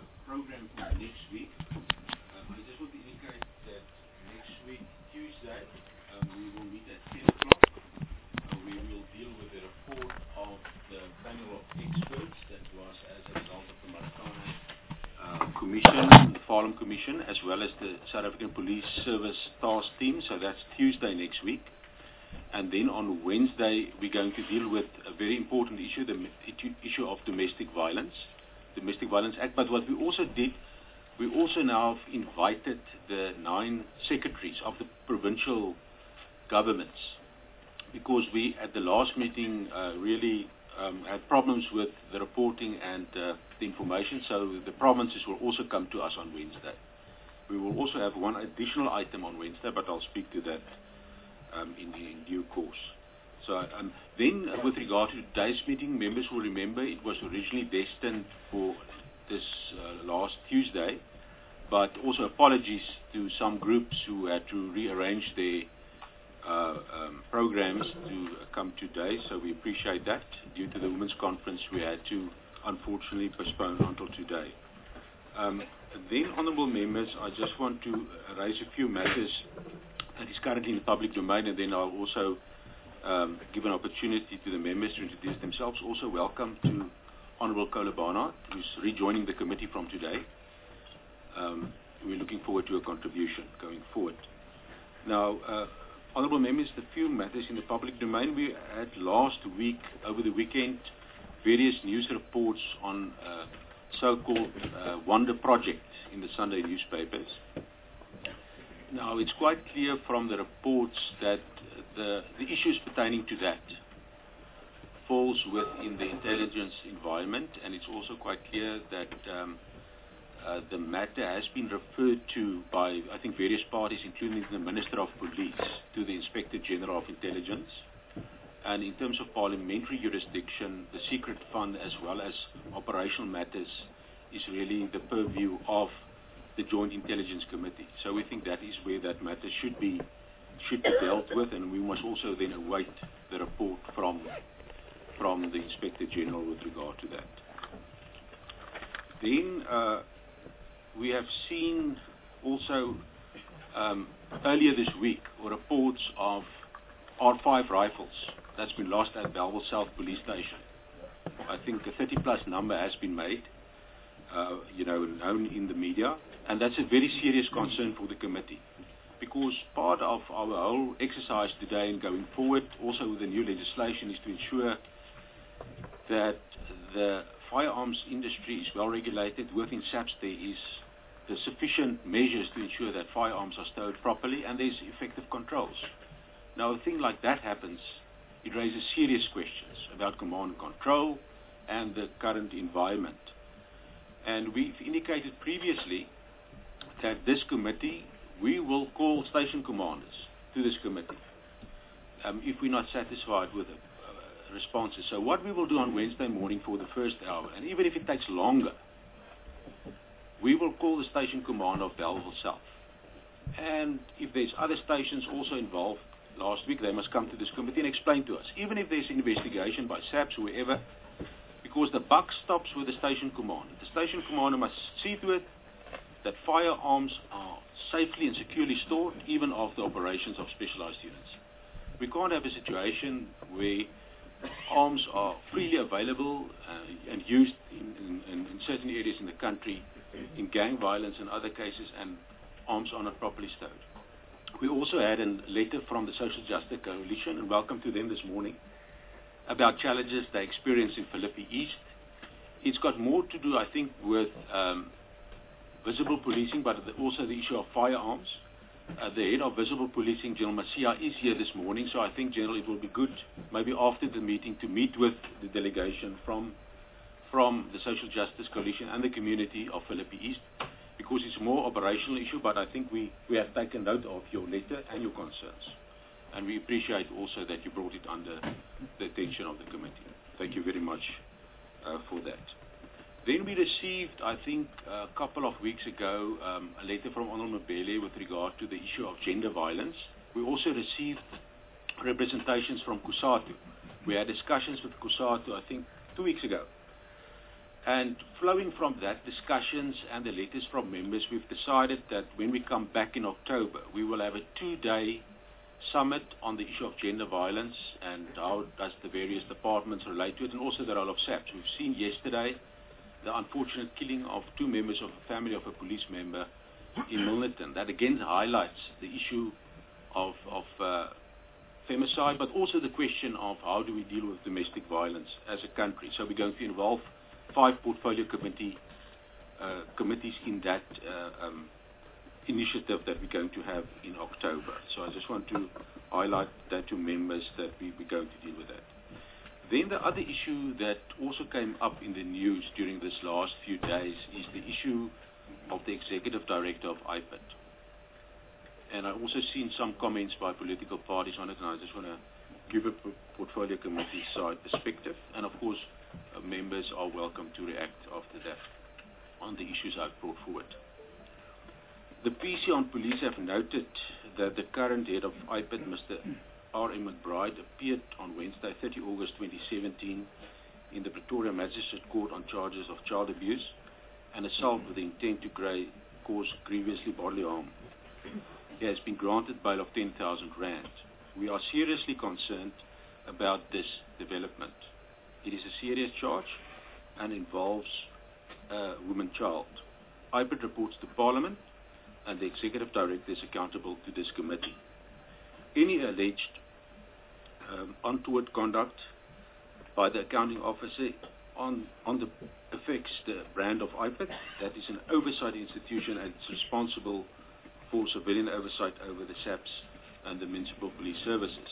program for next week. I just want to indicate that next week, Tuesday, we will meet at 10 o'clock. We will deal with the report of the panel of experts that was as a result of the Marikana Commission, the Farlam Commission, as well as the South African Police Service Task Team. So that's Tuesday next week. And then on Wednesday, we're going to deal with a very important issue, the issue of Domestic Violence Act. But what we also did, we also now have invited the 9 secretaries of the provincial governments, because we, at the last meeting, really had problems with the reporting and the information, so the provinces will also come to us on Wednesday. We will also have one additional item on Wednesday, but I'll speak to that in due course. So then, with regard to today's meeting, members will remember it was originally destined for this last Tuesday, but also apologies to some groups who had to rearrange their programs to come today, so we appreciate that. Due to the Women's Conference, we had to unfortunately postpone until today. Then, honourable members, I just want to raise a few matters that is currently in the public domain, and then I'll also give an opportunity to the members to introduce themselves. Also welcome to Honourable Kola Barnard, who's rejoining the committee from today. We're looking forward to a contribution going forward. Now, honourable members, the few matters in the public domain. We had last week, over the weekend, various news reports on so-called Wonder Project in the Sunday newspapers. Now, it's quite clear from the reports that the issues pertaining to that falls within the intelligence environment, and it's also quite clear that the matter has been referred to by, I think, various parties, including the Minister of Police, to the Inspector General of Intelligence. And in terms of parliamentary jurisdiction, the Secret Fund, as well as operational matters, is really the purview of the Joint Intelligence Committee. So we think that is where that matter should be dealt with, and we must also then await the report from the Inspector General with regard to that. Then we have seen also earlier this week reports of R5 rifles that's been lost at Bellville South Police Station. I think a 30-plus number has been made, known in the media, and that's a very serious concern for the committee, because part of our whole exercise today and going forward, also with the new legislation, is to ensure that the firearms industry is well regulated. Within SAPS there is the sufficient measures to ensure that firearms are stowed properly and there's effective controls. Now, a thing like that happens, it raises serious questions about command and control and the current environment. And we've indicated previously that this committee, we will call station commanders to this committee if we're not satisfied with the responses. So what we will do on Wednesday morning for the first hour, and even if it takes longer, we will call the station commander of Bellville South. And if there's other stations also involved last week, they must come to this committee and explain to us, even if there's an investigation by SAPS, whoever, because the buck stops with the station commander. The station commander must see to it that firearms are safely and securely stored, even after operations of specialized units. We can't have a situation where arms are freely available and used in certain areas in the country, in gang violence and other cases, and arms are not properly stowed. We also had a letter from the Social Justice Coalition, and welcome to them this morning, about challenges they experience in Philippi East. It's got more to do, I think, with visible policing, but also the issue of firearms. The head of visible policing, General Masia, is here this morning, so I think, General, it will be good, maybe after the meeting, to meet with the delegation from the Social Justice Coalition and the community of Philippi East, because it's a more operational issue, but I think we have taken note of your letter and your concerns. And we appreciate also that you brought it under the attention of the committee. Thank you very much for that. Then we received, I think, a couple of weeks ago, a letter from Honourable Mbele with regard to the issue of gender violence. We also received representations from COSATU. We had discussions with COSATU, I think, 2 weeks ago. And flowing from that discussions and the letters from members, we've decided that when we come back in October, we will have a 2-day summit on the issue of gender violence and how does the various departments relate to it, and also the role of SAPS. We've seen yesterday the unfortunate killing of 2 members of a family of a police member in Milnerton. That again highlights the issue of femicide, but also the question of how do we deal with domestic violence as a country. So we're going to involve 5 portfolio committees in that initiative that we're going to have in October. So I just want to highlight that to members that we're going to deal with that. Then the other issue that also came up in the news during this last few days is the issue of the executive director of IPID. And I've also seen some comments by political parties on it, and I just want to give a portfolio committee side perspective. And of course, members are welcome to react after that on the issues I've brought forward. The PC on police have noted that the current head of IPID, Mr. R.M. McBride, appeared on Wednesday, 30 August 2017 in the Pretoria Magistrate Court on charges of child abuse and assault with the intent to cause grievously bodily harm. He has been granted bail of 10,000 rand. We are seriously concerned about this development. It is a serious charge and involves a woman child. IPID reports to Parliament, and the Executive Director is accountable to this committee. Any alleged untoward conduct by the accounting officer affects the brand of IPID. That is an oversight institution, and it's responsible for civilian oversight over the SAPS and the municipal police services.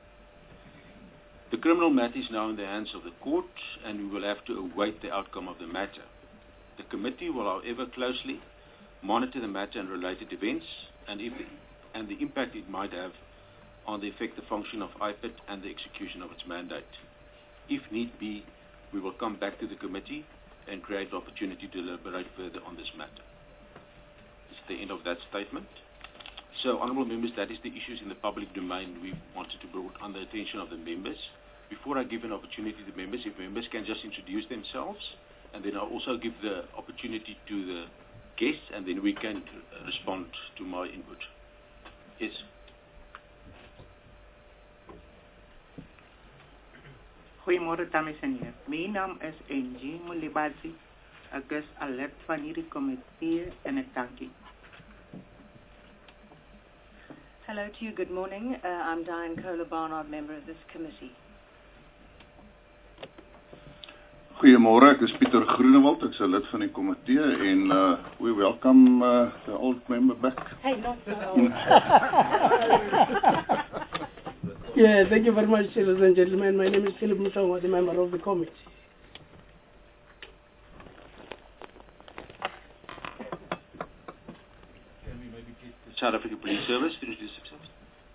The criminal matter is now in the hands of the court, and we will have to await the outcome of the matter. The committee will, however, closely monitor the matter and related events and the impact it might have on the effective function of IPID and the execution of its mandate. If need be, we will come back to the committee and create the opportunity to deliberate further on this matter. It's the end of that statement. So, honourable members, that is the issues in the public domain we wanted to bring under the attention of the members. Before I give an opportunity to members, if members can just introduce themselves, and then I'll also give the opportunity to the guests, and then we can respond to my input. Yes. Goeiemôre dames en heren. Mijn naam is Angie Mulibasi. Ik is alert van hierdie komitee en ek dankie. Hello to you, good morning. I'm Diane Kohler-Barnard, member of this committee. Goeiemôre, ek is Pieter Groenewald, ek is 'n lid van die komitee en we welcome the old member back. Hey, not so old. Yeah, thank you very much, ladies and gentlemen. My name is Philip Mutongo, the member of the committee. Can we maybe get the South African Police Service to introduce themselves?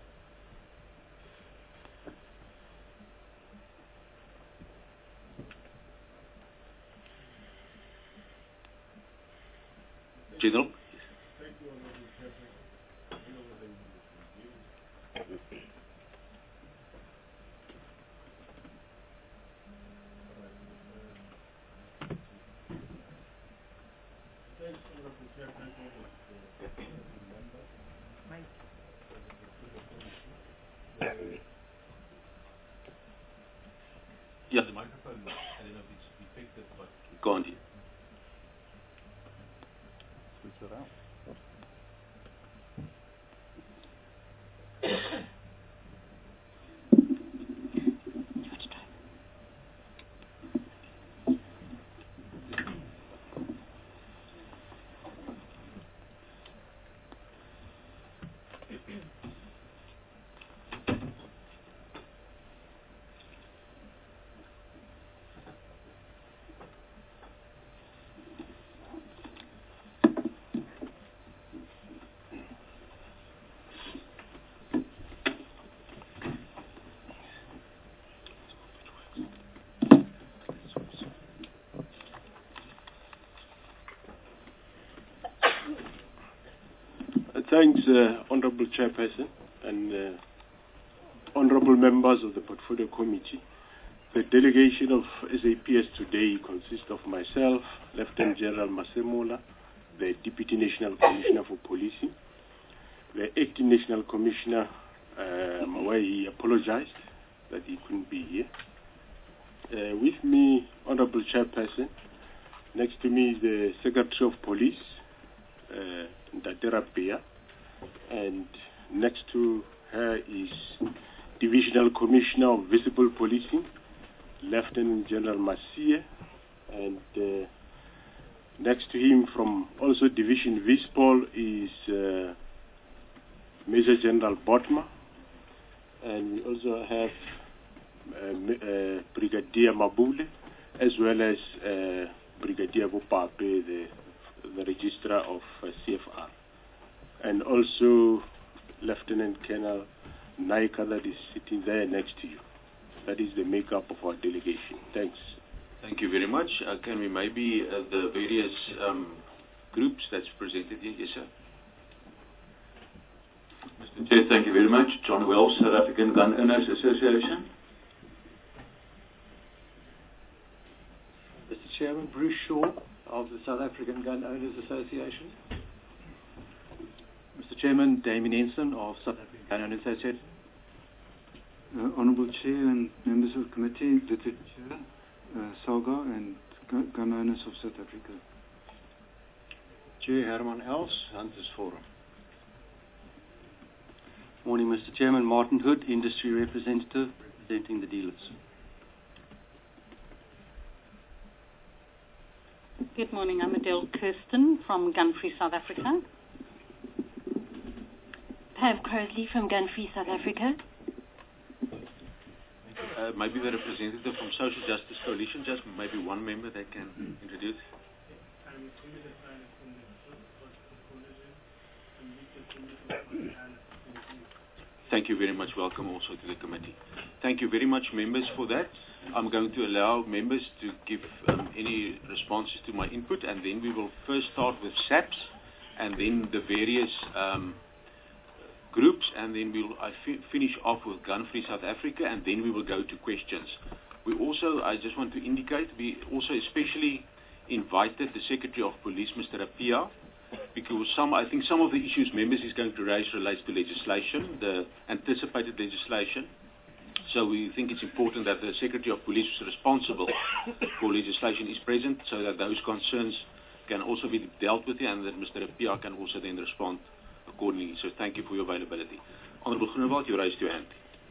General. Yeah, the microphone, I don't know if it's effective, but go on. Switch it out. Thanks, Honourable Chairperson and honourable members of the Portfolio Committee. The delegation of SAPS today consists of myself, Lieutenant General Masemola, the Deputy National Commissioner for Policing, the Acting National Commissioner, where he apologized that he couldn't be here. With me, Honorable Chairperson. Next to me is the Secretary of Police, Ntatera Pia, and next to her is Divisional Commissioner of Visible Policing, Lieutenant General Masie, and next to him from also Division Vispol is Major General Botma, and we also have Brigadier Mabule, as well as Brigadier Vupape, the Registrar of CFR, and also Lieutenant Colonel Naika that is sitting there next to you. That is the makeup of our delegation. Thanks. Thank you very much. Can we maybe the various groups that's presented here? Yes, sir. Mr. Chair, thank you very much. John Wells, South African Gun Owners Association. Mr. Chairman, Bruce Shaw of the South African Gun Owners Association. Mr. Chairman, Damien Ensign of South African Gun Owners Association. Honourable Chair and members of the committee, Deputy Chair, Salga and Gun Owners of South Africa. Chair Herman Els, Hunters Forum. Morning, Mr. Chairman, Martin Hood, Industry Representative, representing the dealers. Good morning, I'm Adele Kirsten from Gun Free South Africa. Pav Crosley from Gun Free South Africa. Maybe the representative from Social Justice Coalition, just maybe one member that can introduce. Thank you very much. Welcome also to the committee. Thank you very much, members, for that. I'm going to allow members to give any responses to my input, and then we will first start with SAPS, and then the various groups, and then we'll finish off with Gun Free South Africa, and then we will go to questions. We also, I just want to indicate, we also especially invited the Secretary of Police, Mr. Apia, because I think some of the issues members is going to raise relates to legislation, the anticipated legislation. So we think it's important that the Secretary of Police who's responsible for legislation is present, so that those concerns can also be dealt with, and that Mr. Apia can also then respond accordingly. So thank you for your availability. Honourable Groenewald, you raised your hand.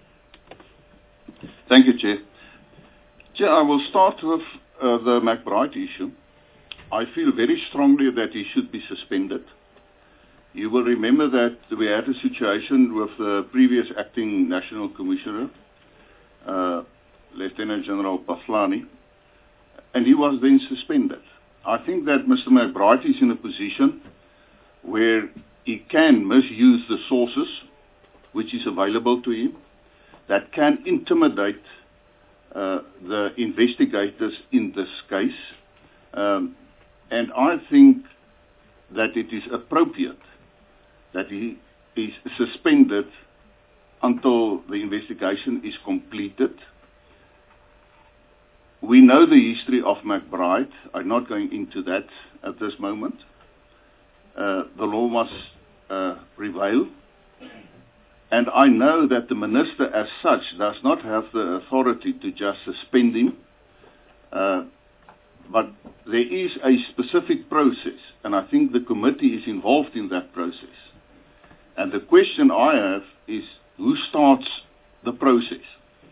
Thank you, Chair. Chair, I will start with the McBride issue. I feel very strongly that he should be suspended. You will remember that we had a situation with the previous acting National Commissioner, Lieutenant General Paslani, and he was then suspended. I think that Mr. McBride is in a position where he can misuse the sources which is available to him, that can intimidate the investigators in this case. And I think that it is appropriate that he is suspended until the investigation is completed. We know the history of McBride. I'm not going into that at this moment. The law must prevail. And I know that the minister as such does not have the authority to just suspend him. But there is a specific process, and I think the committee is involved in that process. And the question I have is, who starts the process?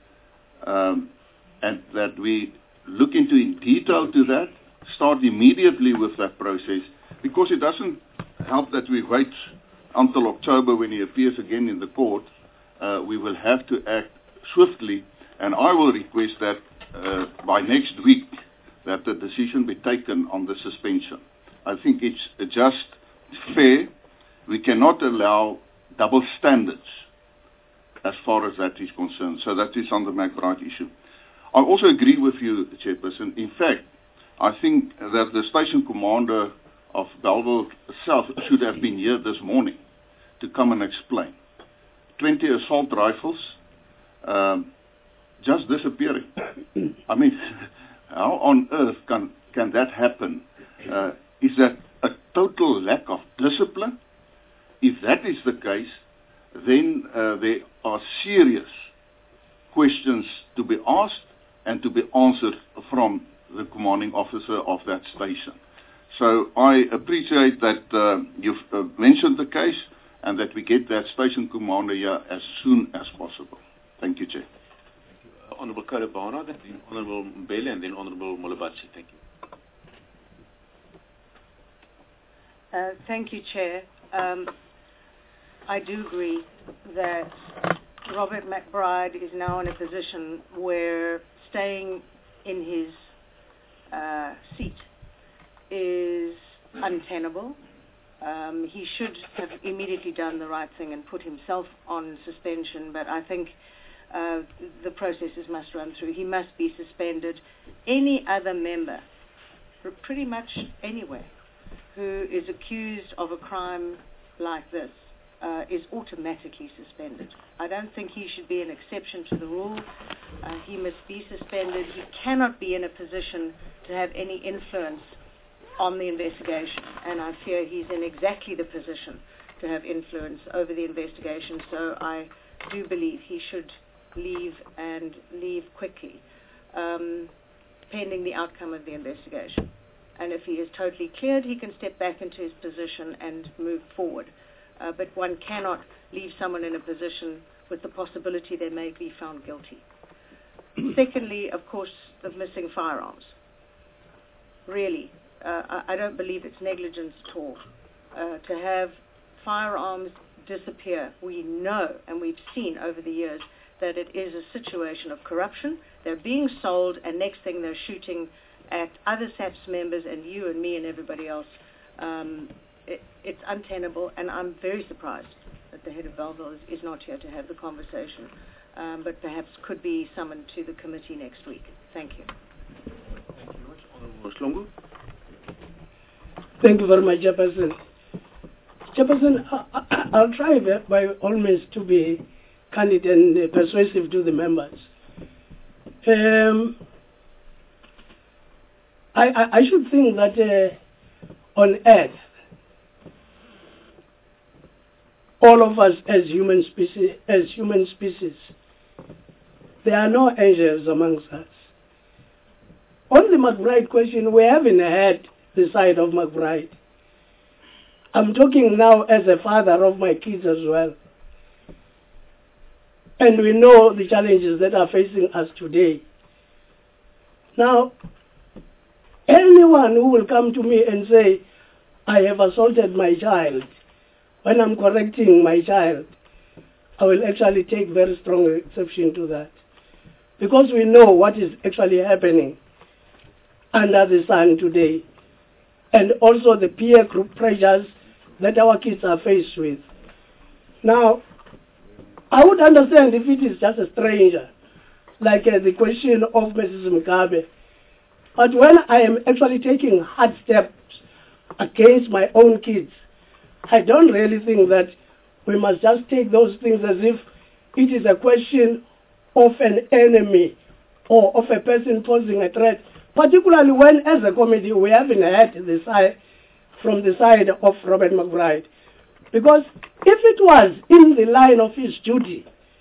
And that we look into in detail to that, start immediately with that process, because it doesn't help that we wait until October when he appears again in the court. We will have to act swiftly, and I will request that by next week that the decision be taken on the suspension. I think it's just fair. We cannot allow double standards as far as that is concerned. So that is on the McBride issue. I also agree with you, Chairperson. In fact, I think that the station commander of Bellville itself should have been here this morning to come and explain. 20 assault rifles, just disappearing. I mean, how on earth can that happen? Is that a total lack of discipline? If that is the case, then there are serious questions to be asked and to be answered from the commanding officer of that station. So I appreciate that you've mentioned the case and that we get that station commander here as soon as possible. Thank you, Chair. Honourable Kola Barnard, then Honourable Mbele, and then Honourable Molibasi. Thank you. Thank you, Chair. I do agree that Robert McBride is now in a position where staying in his seat is untenable. He should have immediately done the right thing and put himself on suspension, but I think the processes must run through. He must be suspended. Any other member, pretty much anywhere, who is accused of a crime like this is automatically suspended. I don't think he should be an exception to the rule. He must be suspended. He cannot be in a position to have any influence on the investigation, and I fear he's in exactly the position to have influence over the investigation, so I do believe he should leave, and leave quickly, pending the outcome of the investigation. And if he is totally cleared, he can step back into his position and move forward. But one cannot leave someone in a position with the possibility they may be found guilty. Secondly, of course, the missing firearms. Really, I don't believe it's negligence at all to have firearms disappear. We know, and we've seen over the years, that it is a situation of corruption. They're being sold, and next thing they're shooting at other SAPS members and you and me and everybody else. It's untenable, and I'm very surprised that the head of Bellville is not here to have the conversation, but perhaps could be summoned to the committee next week. Thank you. Thank you very much. Honourable Slongo. Thank you very much, Chairperson. Chairperson, I'll try by all means to be candid and persuasive to the members. I should think that on earth, all of us as human species, there are no angels amongst us. On the McBride question, we haven't heard the side of McBride. I'm talking now as a father of my kids as well. And we know the challenges that are facing us today. Now, anyone who will come to me and say, I have assaulted my child, when I'm correcting my child, I will actually take very strong exception to that. Because we know what is actually happening under the sun today. And also the peer group pressures that our kids are faced with. Now, I would understand if it is just a stranger, like the question of Mrs. Mugabe. But when I am actually taking hard steps against my own kids, I don't really think that we must just take those things as if it is a question of an enemy or of a person posing a threat, particularly when, as a committee, we haven't heard the side from the side of Robert McBride. Because if it was in the line of his duty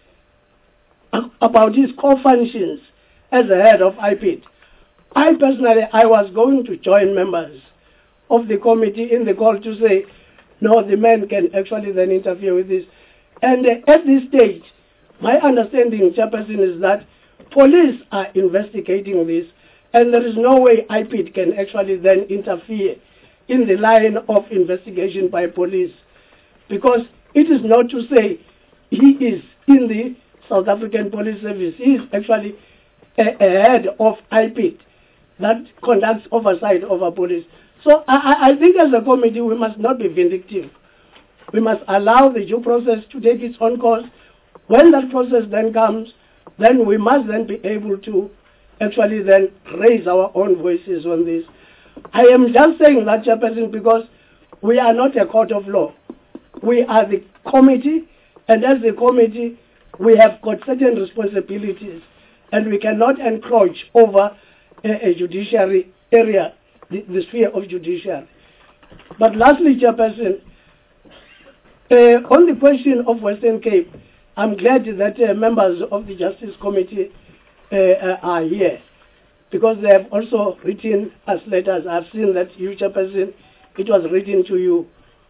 about his core functions as the head of IPID, I was going to join members of the committee in the call to say, no, the men can actually then interfere with this. And at this stage, my understanding, Chairperson, is that police are investigating this, and there is no way IPID can actually then interfere in the line of investigation by police. Because it is not to say he is in the South African Police Service. He is actually a head of IPID that conducts oversight over police. So I think as a committee we must not be vindictive. We must allow the due process to take its own course. When that process then comes, then we must then be able to actually then raise our own voices on this. I am just saying that, Chairperson, because we are not a court of law. We are the committee, and as the committee, we have got certain responsibilities. and we cannot encroach over a judiciary area, the sphere of judiciary. But lastly, Chairperson, on the question of Western Cape, I'm glad that members of the Justice Committee are here, because they have also written us letters. I've seen that you, Chairperson, it was written to you.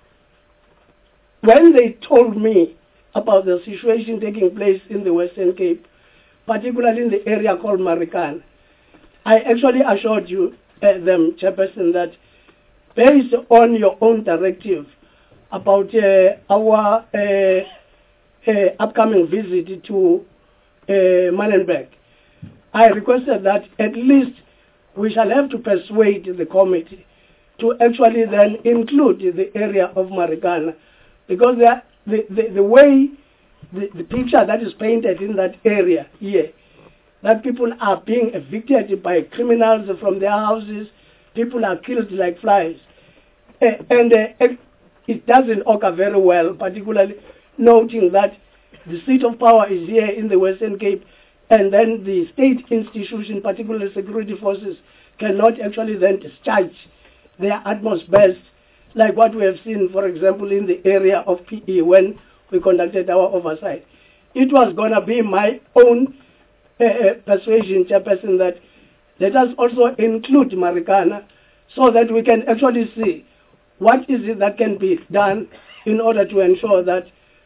When they told me about the situation taking place in the Western Cape, particularly in the area called Marikana, I actually assured you, them, Chairperson, that based on your own directive about our upcoming visit to Manenberg, I requested that at least we shall have to persuade the committee to actually then include the area of Marikana, because the way the picture that is painted in that area here, that people are being evicted by criminals from their houses, people are killed like flies, and it doesn't occur very well, particularly noting that the seat of power is here in the Western Cape, and then the state institution, particularly security forces, cannot actually then discharge their utmost best, like what we have seen, for example, in the area of PE when we conducted our oversight. It was going to be my own persuasion, Chairperson, that let us also include Marikana so that we can actually see what is it that can be done in order to ensure that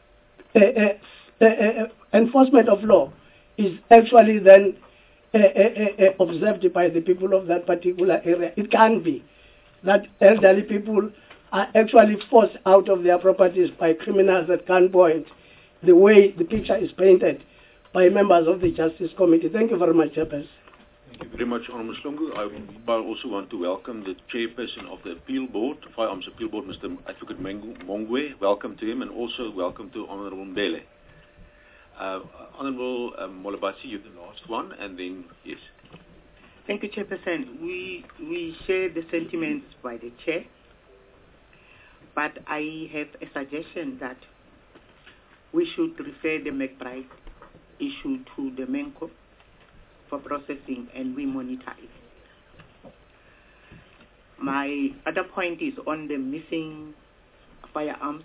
enforcement of law is actually then observed by the people of that particular area. It can be that elderly people are actually forced out of their properties by criminals at gunpoint, the way the picture is painted by members of the Justice Committee. Thank you very much, Chairperson. Thank you very much, Honourable Slongu. I also want to welcome the Chairperson of the Appeal Board, Firearms Appeal Board, Mr. Advocate Mongwe. Welcome to him, and also welcome to Honourable Mbele. Honourable Molibatsi, you're the last one, and then, yes. Thank you, Chairperson. We share the sentiments by the Chair, but I have a suggestion that we should refer the McBride issue to the MENCO for processing, and we monitor it. My other point is on the missing firearms.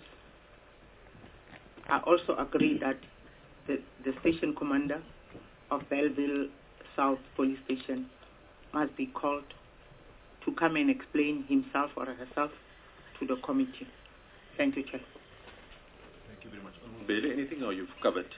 I also agree that the station commander of Belleville South Police Station must be called to come and explain himself or herself to the committee. Thank you, Chair. Thank you very much. Mbele, anything, or you've covered?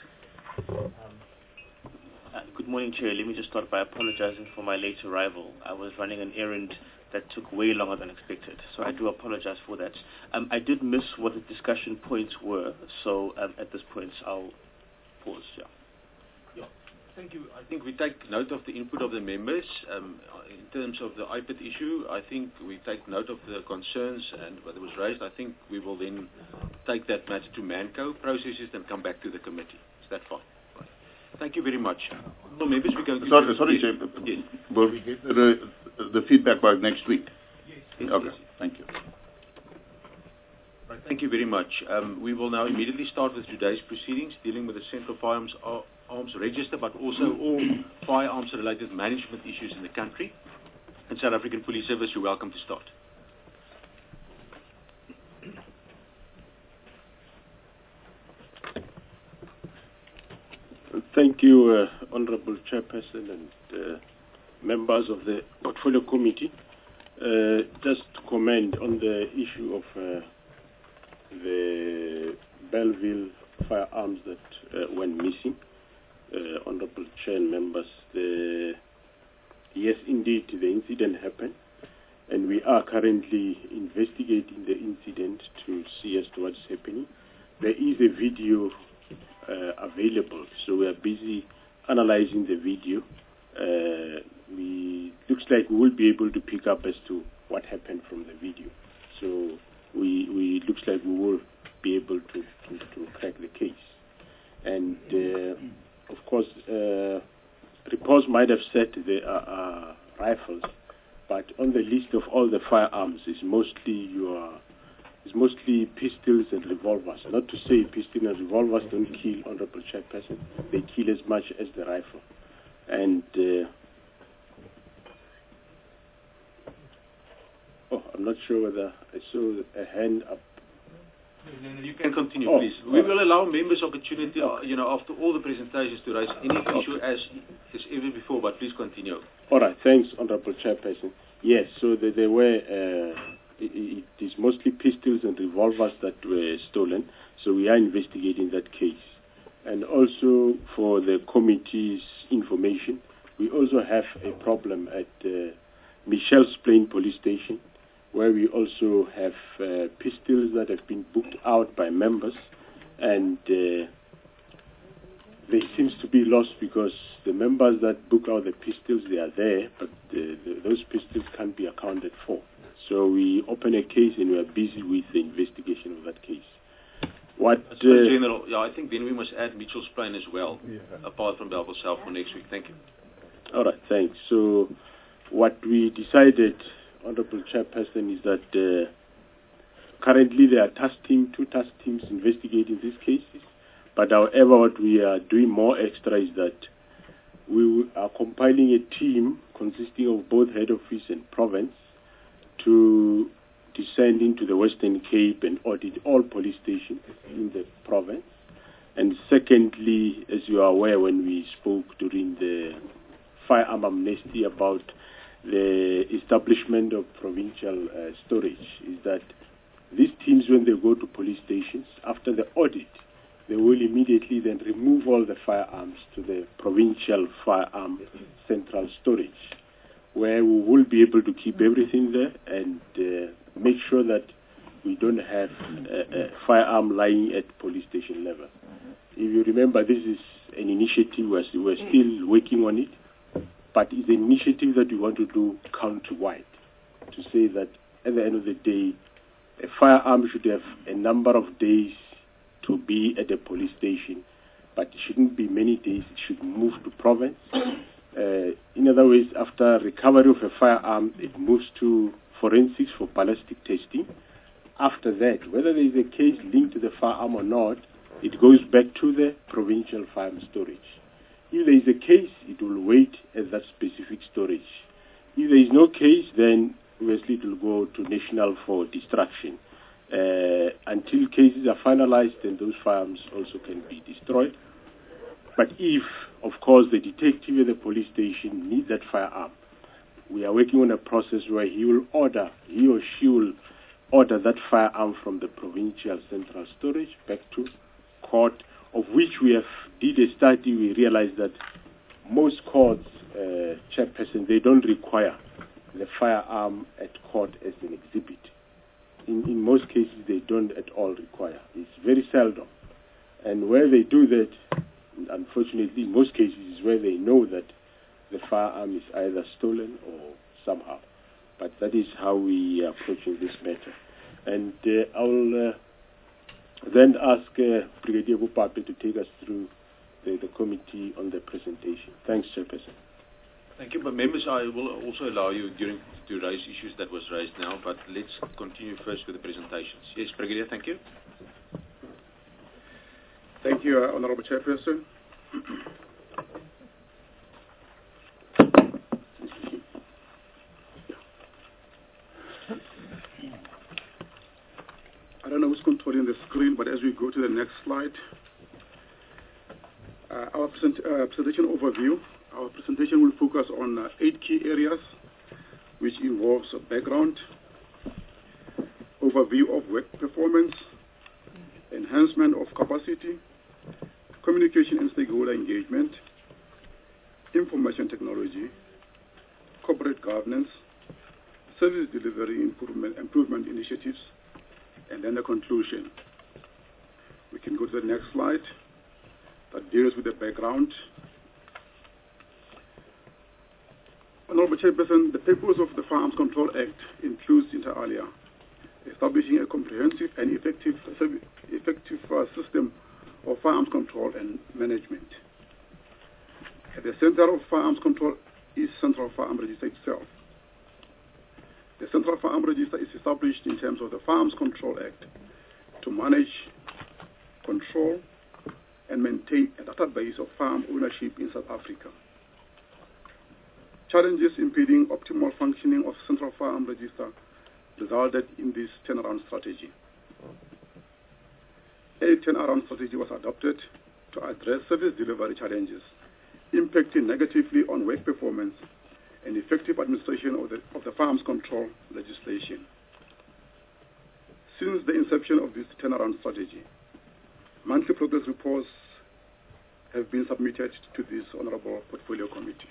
Good morning, Chair. Let me just start by apologizing for my late arrival. I was running an errand that took way longer than expected, so I do apologize for that. I did miss what the discussion points were, so at this point I'll pause. Yeah, thank you. I think we take note of the input of the members. In terms of the iPad issue, I think we take note of the concerns and what was raised. I think we will then take that matter to MANCO processes and come back to the committee. Is that fine? Thank you very much. So members, we're going to... Sorry, Chair. Yes. Will we get the feedback by next week? Yes. Okay, Yes. thank you. Right, thank you very much. We will now immediately start with today's proceedings dealing with the Central Firearms Arms Register, but also all firearms-related management issues in the country. And South African Police Service, you're welcome to start. Thank you, Honourable Chairperson and members of the Portfolio Committee. Just to comment on the issue of the Belleville firearms that went missing. Honourable Chair and members, yes, indeed, the incident happened, and we are currently investigating the incident to see as to what's happening. There is a video available, so we are busy analyzing the video. Looks like we will be able to pick up as to what happened from the video. So we looks like we will be able to crack the case. And of course, reports might have said there are rifles, but on the list of all the firearms is mostly pistols and revolvers. Not to say pistols and revolvers don't kill, Honourable Chairperson. They kill as much as the rifle. And I'm not sure whether I saw a hand up. You can continue, please. We will allow members opportunity, after all the presentations to raise any issue as ever before, but please continue. All right, thanks, Honorable Chairperson. Yes, so there were, it is mostly pistols and revolvers that were stolen, so we are investigating that case. And also for the committee's information, we also have a problem at Michelle's Plain Police Station, where we also have pistols that have been booked out by members, and they seems to be lost because the members that book out the pistols, they are there, but those pistols can't be accounted for. So we open a case and we are busy with the investigation of that case. General, I think then we must add Mitchell's Plain as well, apart from Bellville South for next week. Thank you. All right, thanks. So what we decided, Honorable Chairperson, is that currently there are two task teams investigating these cases. But however, what we are doing more extra is that we are compiling a team consisting of both head office and province to descend into the Western Cape and audit all police stations in the province. And secondly, as you are aware, when we spoke during the firearm amnesty about the establishment of provincial storage, is that these teams, when they go to police stations, after the audit, they will immediately then remove all the firearms to the provincial firearm central storage, where we will be able to keep everything there and make sure that we don't have a firearm lying at police station level. If you remember, this is an initiative, we're still working on it, but it's an initiative that we want to do countrywide, to say that at the end of the day, a firearm should have a number of days to be at a police station, but it shouldn't be many days, it should move to province. In other words, after recovery of a firearm, it moves to forensics for ballistic testing. After that, whether there is a case linked to the firearm or not, it goes back to the provincial firearm storage. If there is a case, it will wait at that specific storage. If there is no case, then obviously it will go to national for destruction. Until cases are finalized, then those firearms also can be destroyed. But if, of course, the detective at the police station needs that firearm, we are working on a process where he or she will order that firearm from the provincial central storage back to court, of which we have did a study. We realized that most courts, Chairperson, they don't require the firearm at court as an exhibit. In most cases, they don't at all require. It's very seldom. And where they do that, unfortunately, in most cases, is where they know that the firearm is either stolen or somehow. But that is how we are approaching this matter. And I will then ask Brigadier Bupape to take us through the committee on the presentation. Thanks, Chairperson. Thank you. But members, I will also allow you to raise issues that was raised now, but let's continue first with the presentations. Yes, Brigadier, thank you. Thank you, Honorable Chairperson. I don't know who's controlling the screen, but as we go to the next slide, our presentation overview. Our presentation will focus on 8 key areas, which involves a background, overview of work performance, enhancement of capacity, communication and stakeholder engagement, information technology, corporate governance, service delivery improvement initiatives, and then the conclusion. We can go to the next slide that deals with the background. Honorable Chairperson, the purpose of the Firearms Control Act includes, inter alia, establishing a comprehensive and effective system of firearms control and management. At the center of firearms control is Central Firearm Register itself. The Central Firearm Register is established in terms of the Firearms Control Act to manage, control, and maintain a database of firearm ownership in South Africa. Challenges impeding optimal functioning of Central Firearm Register resulted in this turnaround strategy. A turnaround strategy was adopted to address service delivery challenges impacting negatively on work performance and effective administration of the firearms control legislation. Since the inception of this turnaround strategy, monthly progress reports have been submitted to this Honorable Portfolio Committee.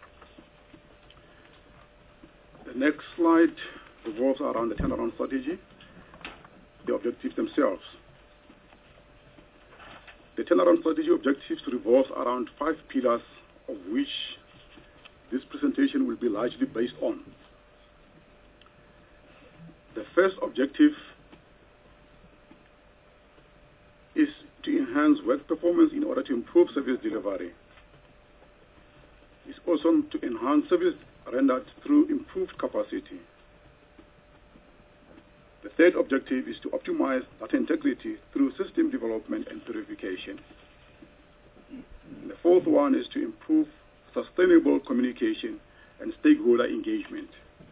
The next slide revolves around the turnaround strategy, the objectives themselves. The turnaround strategy objectives revolves around 5 pillars, of which this presentation will be largely based on. The first objective is to enhance work performance in order to improve service delivery. It's also to enhance service rendered through improved capacity. The third objective is to optimize data integrity through system development and purification. And the fourth one is to improve sustainable communication and stakeholder engagement.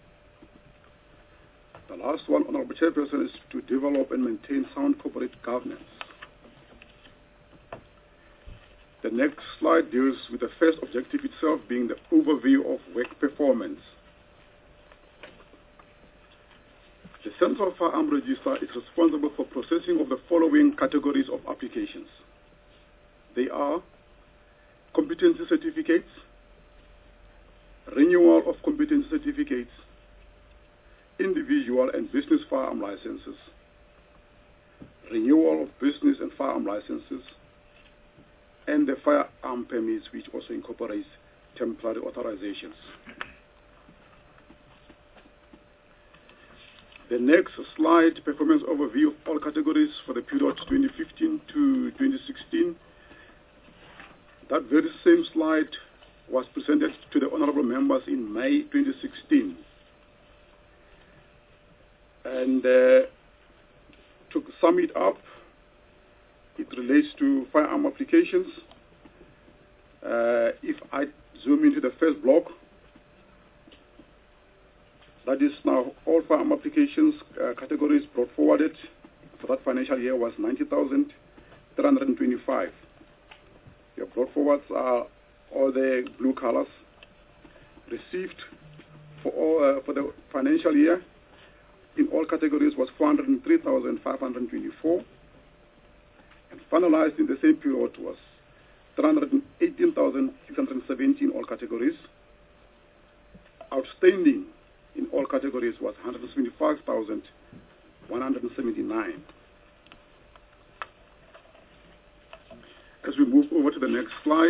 The last one, Honorable Chairperson, is to develop and maintain sound corporate governance. The next slide deals with the first objective itself, being the overview of work performance. The Central Firearm Register is responsible for processing of the following categories of applications. They are competency certificates, renewal of competency certificates, individual and business firearm licenses, renewal of business and firearm licenses, and the firearm permits, which also incorporates temporary authorizations. The next slide, performance overview of all categories for the period 2015 to 2016. That very same slide was presented to the honorable members in May 2016. And to sum it up, it relates to firearm applications. If I zoom into the first block, that is now all firearm applications categories brought forwarded for that financial year was 90,325. The brought forwards are all the blue colors. Received for the financial year in all categories was 403,524. And finalized in the same period was 318,617 in all categories. Outstanding in all categories was 175,179. As we move over to the next slide,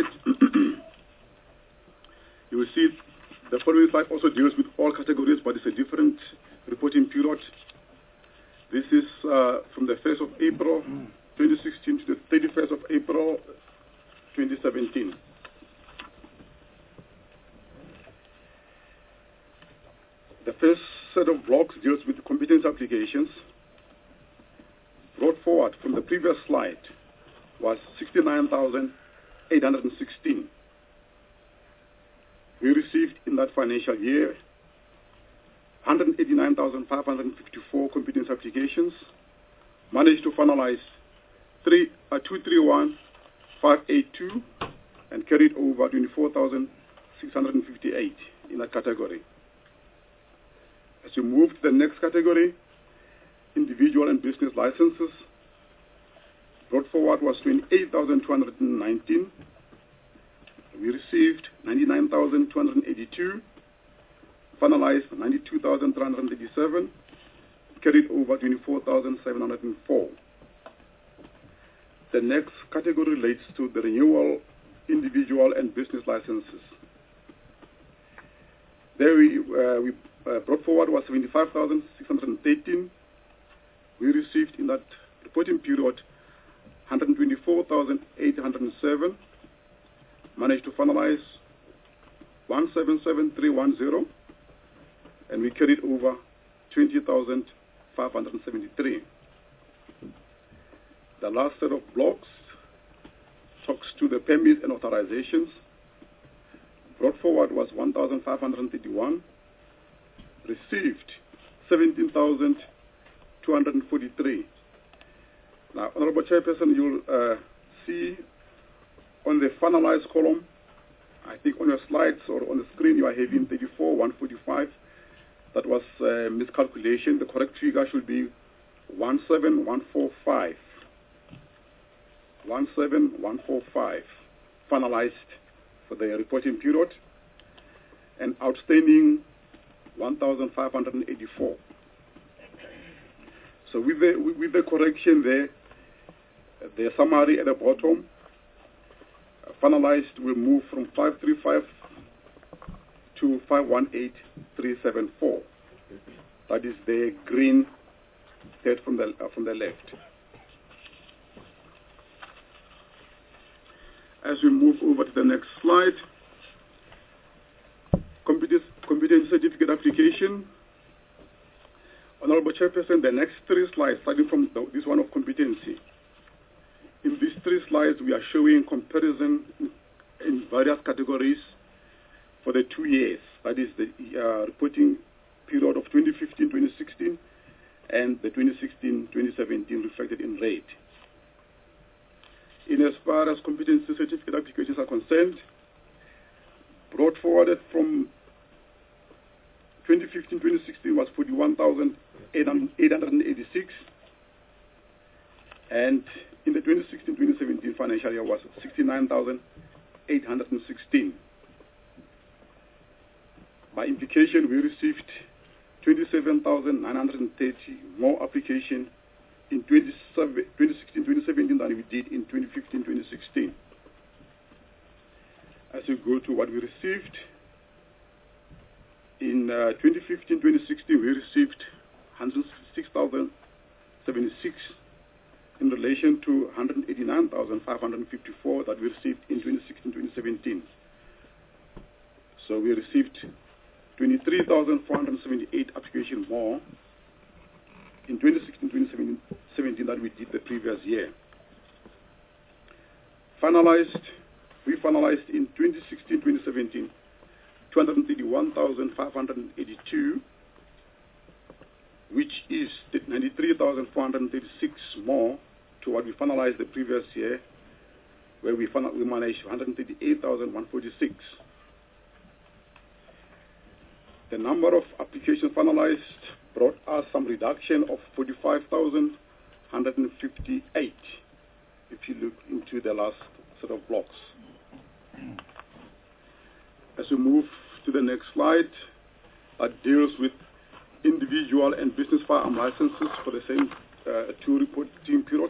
you will see the following slide also deals with all categories, but it's a different reporting period. This is from the 1st of April 2016 to the 31st of April 2017. The first set of blocks deals with competence applications. Brought forward from the previous slide was 69,816. We received in that financial year 189,554 competence applications, managed to finalize 231,582 and carried over 24,658 in that category. As we move to the next category, individual and business licenses, brought forward was 28,219. We received 99,282, finalized 92,387, carried over 24,704. The next category relates to the renewal, individual and business licenses. There we brought forward was 75,613. We received in that reporting period 124,807. Managed to finalize 177,310, and we carried over 20,573. The last set of blocks talks to the permits and authorizations. brought forward was 1,531, received 17,243. Now, Honorable Chairperson, you'll see on the finalized column, I think on your slides or on the screen, you are having 34,145. That was miscalculation. The correct figure should be 17,145. 17,145 finalized for the reporting period, and outstanding 1,584. So with the correction there, the summary at the bottom, finalized will move from 535 to 518,374. That is the green thread from the left. As we move over to the next slide, competence certificate application. Honorable Chairperson, the next 3 slides, starting from this one of competency. In these 3 slides, we are showing comparison in various categories for the 2 years. That is the reporting period of 2015-2016 and the 2016-2017 reflected in red. In as far as competency certificate applications are concerned, brought forwarded from 2015-2016 was 41,886, and in the 2016-2017 financial year was 69,816. By implication, we received 27,930 more applications in 2016-2017 than we did in 2015-2016. As we go to what we received, in 2015-2016 we received 106,076 in relation to 189,554 that we received in 2016-2017. So we received 23,478 applications more in 2016-2017 than we did the previous year. We finalized in 2016-2017 231,582, which is 93,436 more to what we finalized the previous year, where we managed 138,146. The number of applications finalized brought us some reduction of 45,158 if you look into the last set of blocks. As we move to the next slide, that deals with individual and business firearm licenses for the same 2 reporting periods.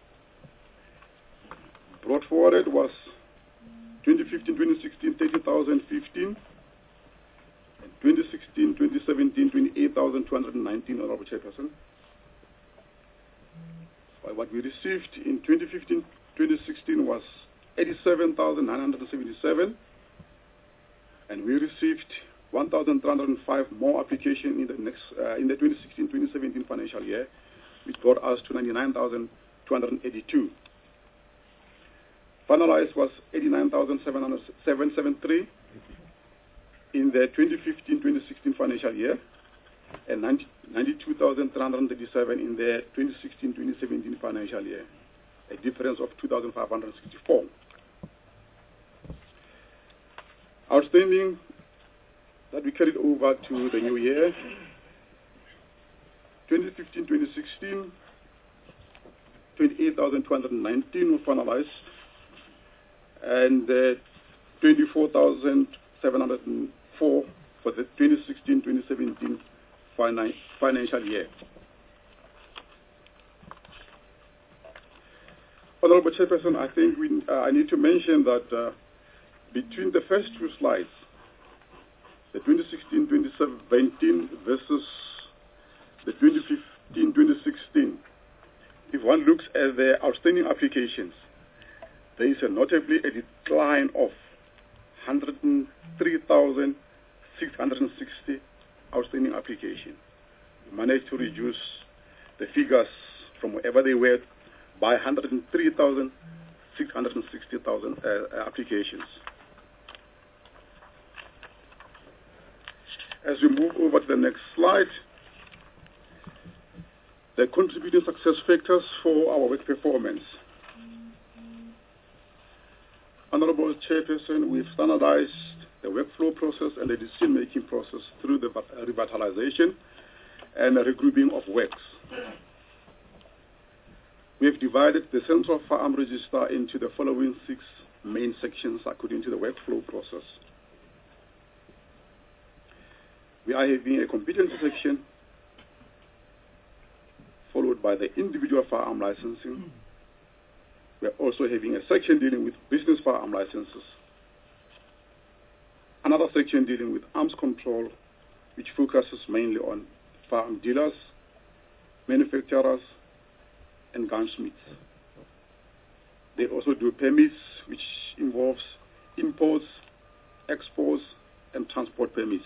Brought forwarded was 2015-2016 30,015, and 2016-2017 28,219, Honorable Chairperson. While what we received in 2015-2016 was 87,977, and we received 1,305 more applications in the next in the 2016-2017 financial year, which brought us to 99,282. Finalized was 89,773 in the 2015-2016 financial year, and 92,337 in the 2016-2017 financial year, a difference of 2,564. Outstanding that we carried over to the new year, 2015-2016, 28,219 were finalized, and 24,704 for the 2016-2017 financial year. Honorable Chairperson, I think I need to mention that between the first 2 slides, the 2016-2017 versus the 2015-2016, if one looks at the outstanding applications, there is notably a decline of 103,660 outstanding applications. We managed to reduce the figures from wherever they were by 103,660 applications. As we move over to the next slide, the contributing success factors for our work performance. Honorable Chairperson, we've standardized the workflow process and the decision-making process through the revitalization and the regrouping of works. We have divided the Central Firearm Register into the following 6 main sections according to the workflow process. We are having a competency section, followed by the individual firearm licensing. We are also having a section dealing with business firearm licenses. Another section dealing with arms control, which focuses mainly on firearm dealers, manufacturers, and gunsmiths. They also do permits, which involves imports, exports, and transport permits.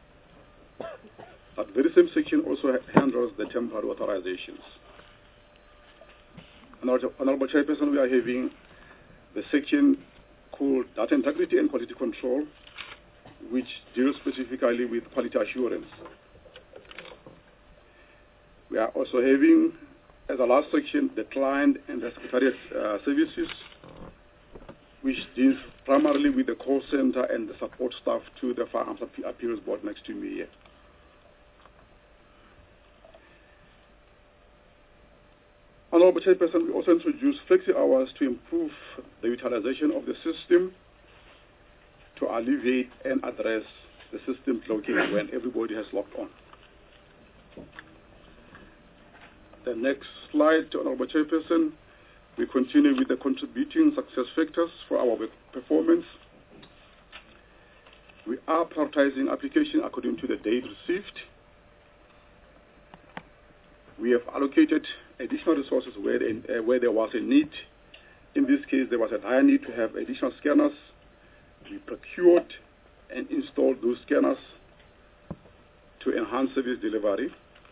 That very same section also handles the temporary authorizations. Honorable Chairperson, we are having the section called Data Integrity and Quality Control, which deals specifically with quality assurance. We are also having, as a last section, the Client and the Secretariat Services, which deals primarily with the call center and the support staff to the Firearms Appeals Board next to me here. Honorable Chairperson, we also introduced flexi hours to improve the utilization of the system to alleviate and address the system clogging when everybody has logged on. The next slide, Honorable Chairperson, we continue with the contributing success factors for our work performance. We are prioritizing application according to the date received. We have allocated additional resources where there was a need. In this case, there was a higher need to have additional scanners. We procured and installed those scanners to enhance service delivery.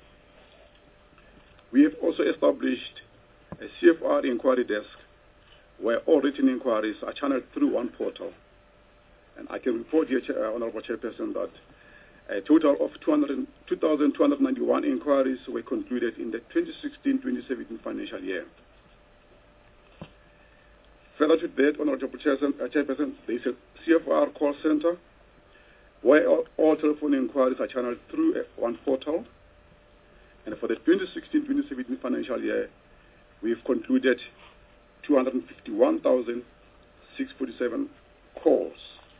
We have also established a CFR inquiry desk where all written inquiries are channeled through one portal. And I can report here, Honorable Chairperson, that a total of 2,291 inquiries were concluded in the 2016-2017 financial year. Further to that, Honorable Chairperson, there is a CFR call center where all telephone inquiries are channeled through one portal. And for the 2016-2017 financial year, we've concluded 251,647 calls.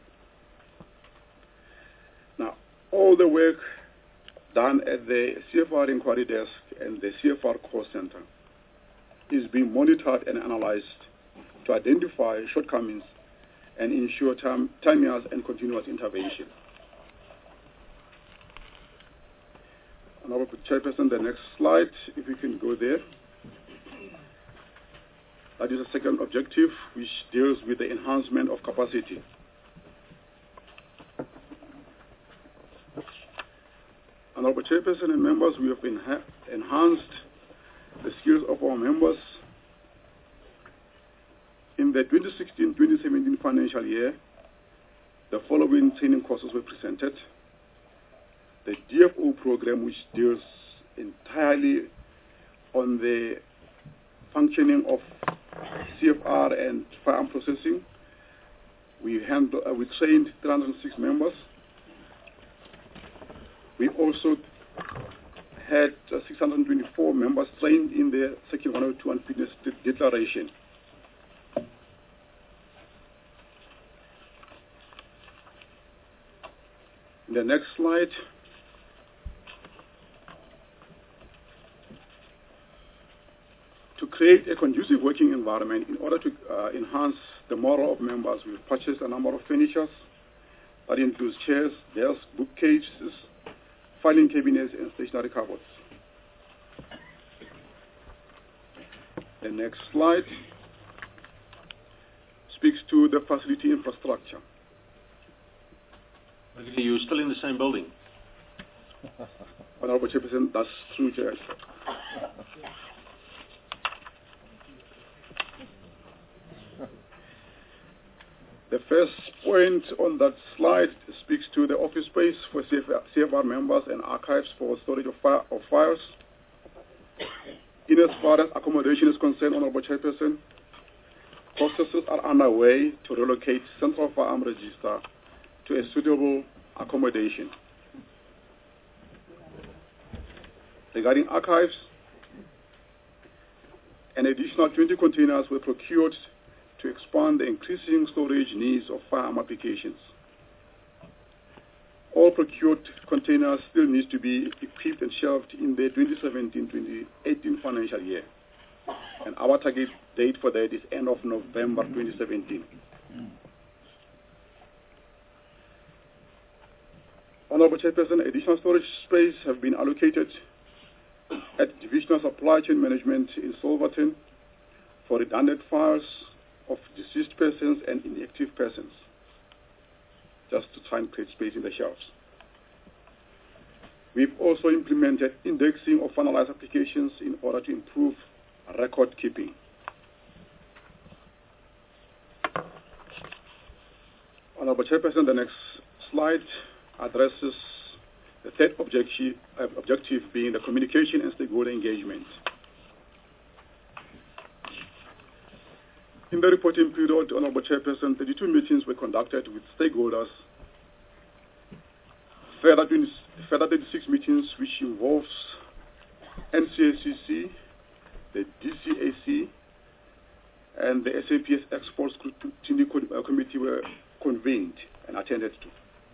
Now, all the work done at the CFR inquiry desk and the CFR call center is being monitored and analyzed to identify shortcomings and ensure timeous and continuous intervention. Honorable Chairperson, the next slide, if we can go there. That is the second objective, which deals with the enhancement of capacity. Honorable Chairperson and members, we have enhanced the skills of our members. In the 2016-2017 financial year, the following training courses were presented. The DFO program, which deals entirely on the functioning of CFR and firearm processing. We trained 306 members. We also had 624 members trained in the Section 102 and Fitness Declaration. In the next slide, to create a conducive working environment in order to enhance the morale of members, we've purchased a number of furnitures that includes chairs, desks, bookcases, filing cabinets, and stationery cupboards. The next slide speaks to the facility infrastructure. You're still in the same building? Honorable Chairperson, that's true, Chair. The first point on that slide speaks to the office space for CFR members and archives for storage of files. In as far as accommodation is concerned, Honorable Chairperson, processes are underway to relocate Central Firearm Register to a suitable accommodation. Regarding archives, an additional 20 containers were procured to expand the increasing storage needs of firearm applications. All procured containers still need to be equipped and shelved in the 2017-2018 financial year. And our target date for that is end of November 2017. Honorable Chairperson, additional storage space have been allocated at Divisional Supply Chain Management in Silverton for redundant files of deceased persons and inactive persons, just to try and create space in the shelves. We've also implemented indexing of finalized applications in order to improve record keeping. Honorable Chairperson, the next slide addresses the third objective being the communication and stakeholder engagement. In the reporting period, Honorable Chairperson, 32 meetings were conducted with stakeholders. Further 36 meetings, which involves NCACC, the DCAC, and the SAPS Exports Committee were convened and attended to.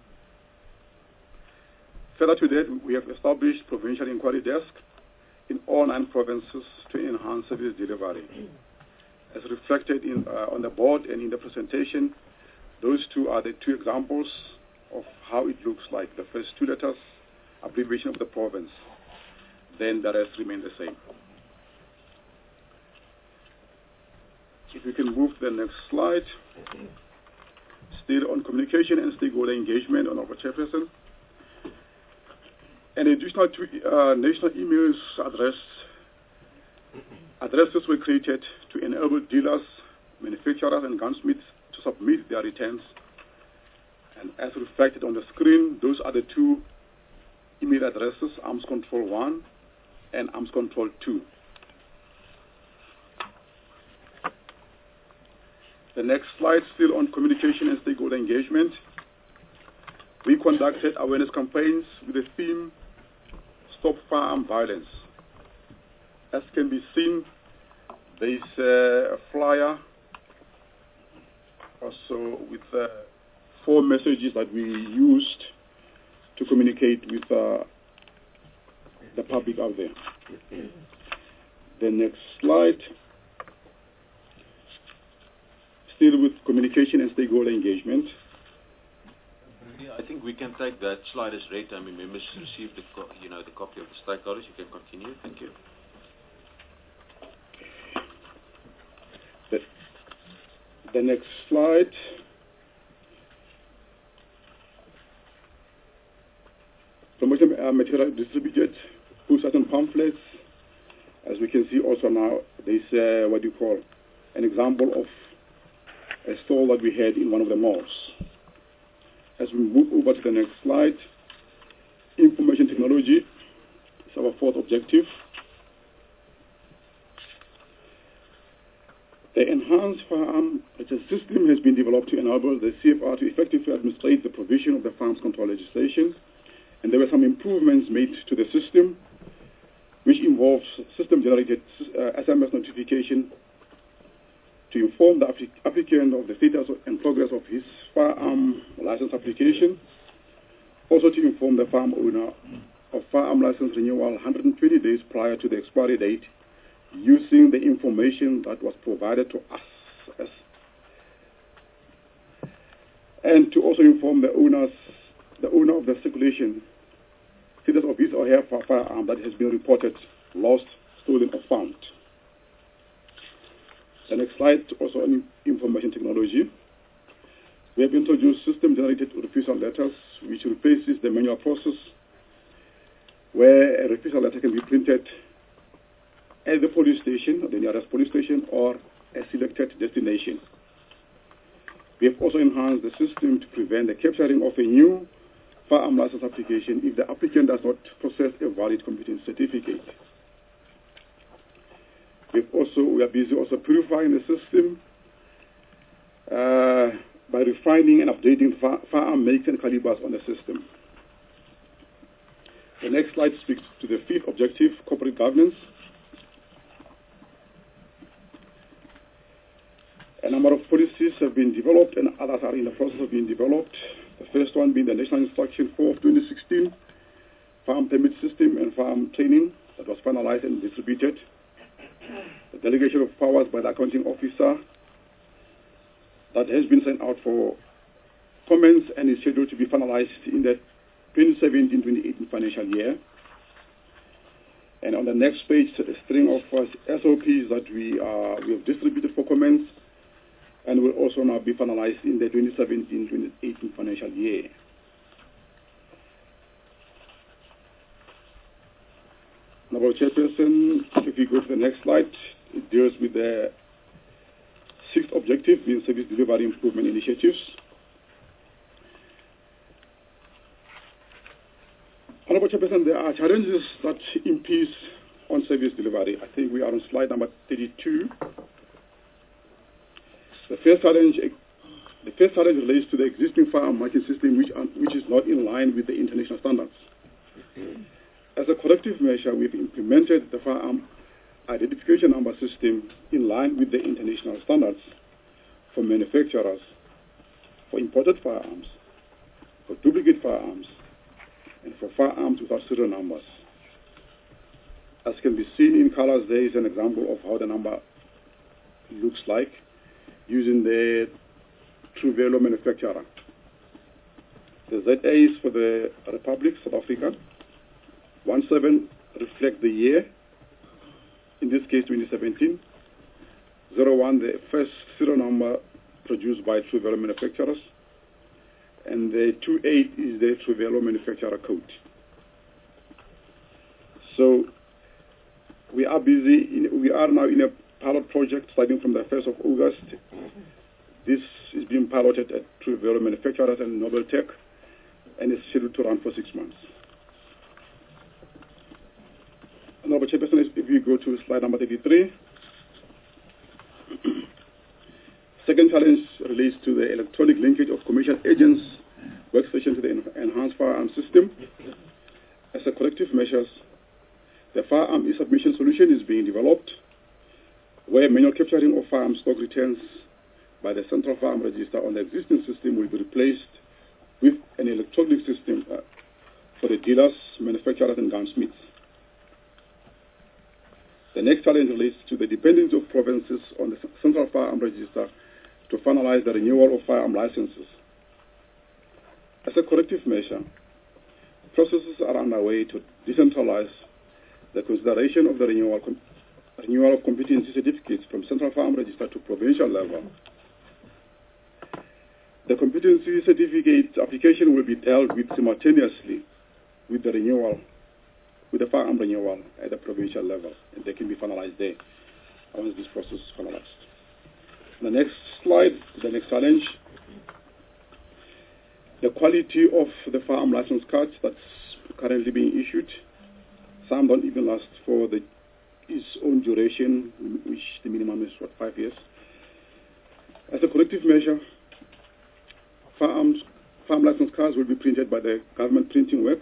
Further to that, we have established provincial inquiry desk in all 9 provinces to enhance service delivery. As reflected on the board and in the presentation, those two are the 2 examples of how it looks like. The first 2 letters, abbreviation of the province, then the rest remain the same. If we can move to the next slide. Still on communication and stakeholder engagement, Honorable Chairperson. An additional 2 national emails addresses were created to enable dealers, manufacturers, and gunsmiths to submit their returns. And as reflected on the screen, those are the 2 email addresses, Arms Control 1 and Arms Control 2. The next slide, still on communication and stakeholder engagement. We conducted awareness campaigns with the theme, Stop Firearm Violence. As can be seen, there is a flyer also with 4 messages that we used to communicate with the public out there. The next slide. Still with communication and stakeholder engagement. I think we can take that slide as read. I mean, members received the copy of the stakeholders. You can continue. Thank you. The next slide. Promotion material distributed, 2 certain pamphlets. As we can see also now, there's what you call an example of a stall that we had in one of the malls. As we move over to the next slide, information technology is our 4th objective. The enhanced firearm system has been developed to enable the CFR to effectively administrate the provision of the firearms control legislation, and there were some improvements made to the system, which involves system-generated SMS notification to inform the applicant of the status and progress of his firearm license application, also to inform the farm owner of firearm license renewal 120 days prior to the expiry date, using the information that was provided to us, and to also inform the owner of the circulation status of his or her firearm that has been reported lost, stolen, or found. The next slide, also on information technology. We have introduced system-generated refusal letters, which replaces the manual process where a refusal letter can be printed at the police station, or the nearest police station, or a selected destination. We have also enhanced the system to prevent the capturing of a new firearm license application if the applicant does not possess a valid competency certificate. We are busy also purifying the system by refining and updating firearm makes and calibers on the system. The next slide speaks to the fifth objective, corporate governance. A number of policies have been developed and others are in the process of being developed. The first one being the National Instruction 4 of 2016, Firearm Permit System and Firearm Training that was finalized and distributed. The delegation of powers by the accounting officer that has been sent out for comments and is scheduled to be finalized in the 2017-2018 financial year. And on the next page, a string of SOPs that we have distributed for comments and will also now be finalized in the 2017-2018 financial year. Honorable Chairperson, if you go to the next slide, it deals with the sixth objective, being service delivery improvement initiatives. Honorable Chairperson, there are challenges that impede on service delivery. I think we are on slide number 32. The first challenge relates to the existing firearm marking system, which is not in line with the international standards. As a corrective measure, we've implemented the firearm identification number system in line with the international standards for manufacturers, for imported firearms, for duplicate firearms, and for firearms without serial numbers. As can be seen in colors, there is an example of how the number looks like using the True Velo manufacturer. The ZA is for the Republic, South Africa. 17 reflect the year, in this case 2017. 01, the first serial number produced by True Velo manufacturers. And the 28 is the True Velo manufacturer code. So we are now in a pilot project starting from the 1st of August. This is being piloted at True Velo manufacturers and Nobel Tech, and is scheduled to run for 6 months. Honorable Chairperson, if you go to slide number 33. Second challenge relates to the electronic linkage of commercial agents' workstation to the enhanced firearm system. As a corrective measure, the firearm e-submission solution is being developed, where manual capturing of firearm stock returns by the Central Firearm Register on the existing system will be replaced with an electronic system for the dealers, manufacturers, and gunsmiths. The next challenge relates to the dependence of provinces on the Central Firearm Register to finalize the renewal of firearm licenses. As a corrective measure, processes are underway to decentralize the consideration of the renewal of competency certificates from Central Firearm Register to provincial level. The competency certificate application will be dealt with simultaneously with the renewal, with the firearm renewal at the provincial level, and they can be finalized there once this process is finalized. The next slide, the next challenge, the quality of the firearm license cards that's currently being issued. Some don't even last for its own duration, which the minimum is 5 years. As a corrective measure, firearm license cards will be printed by the government printing works.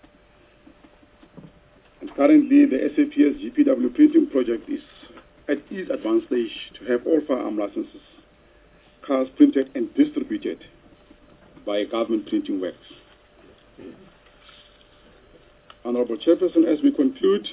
And currently, the SAPS GPW printing project is at its advanced stage to have all firearm licenses cards printed and distributed by government printing works. Honorable Chairperson, as we conclude,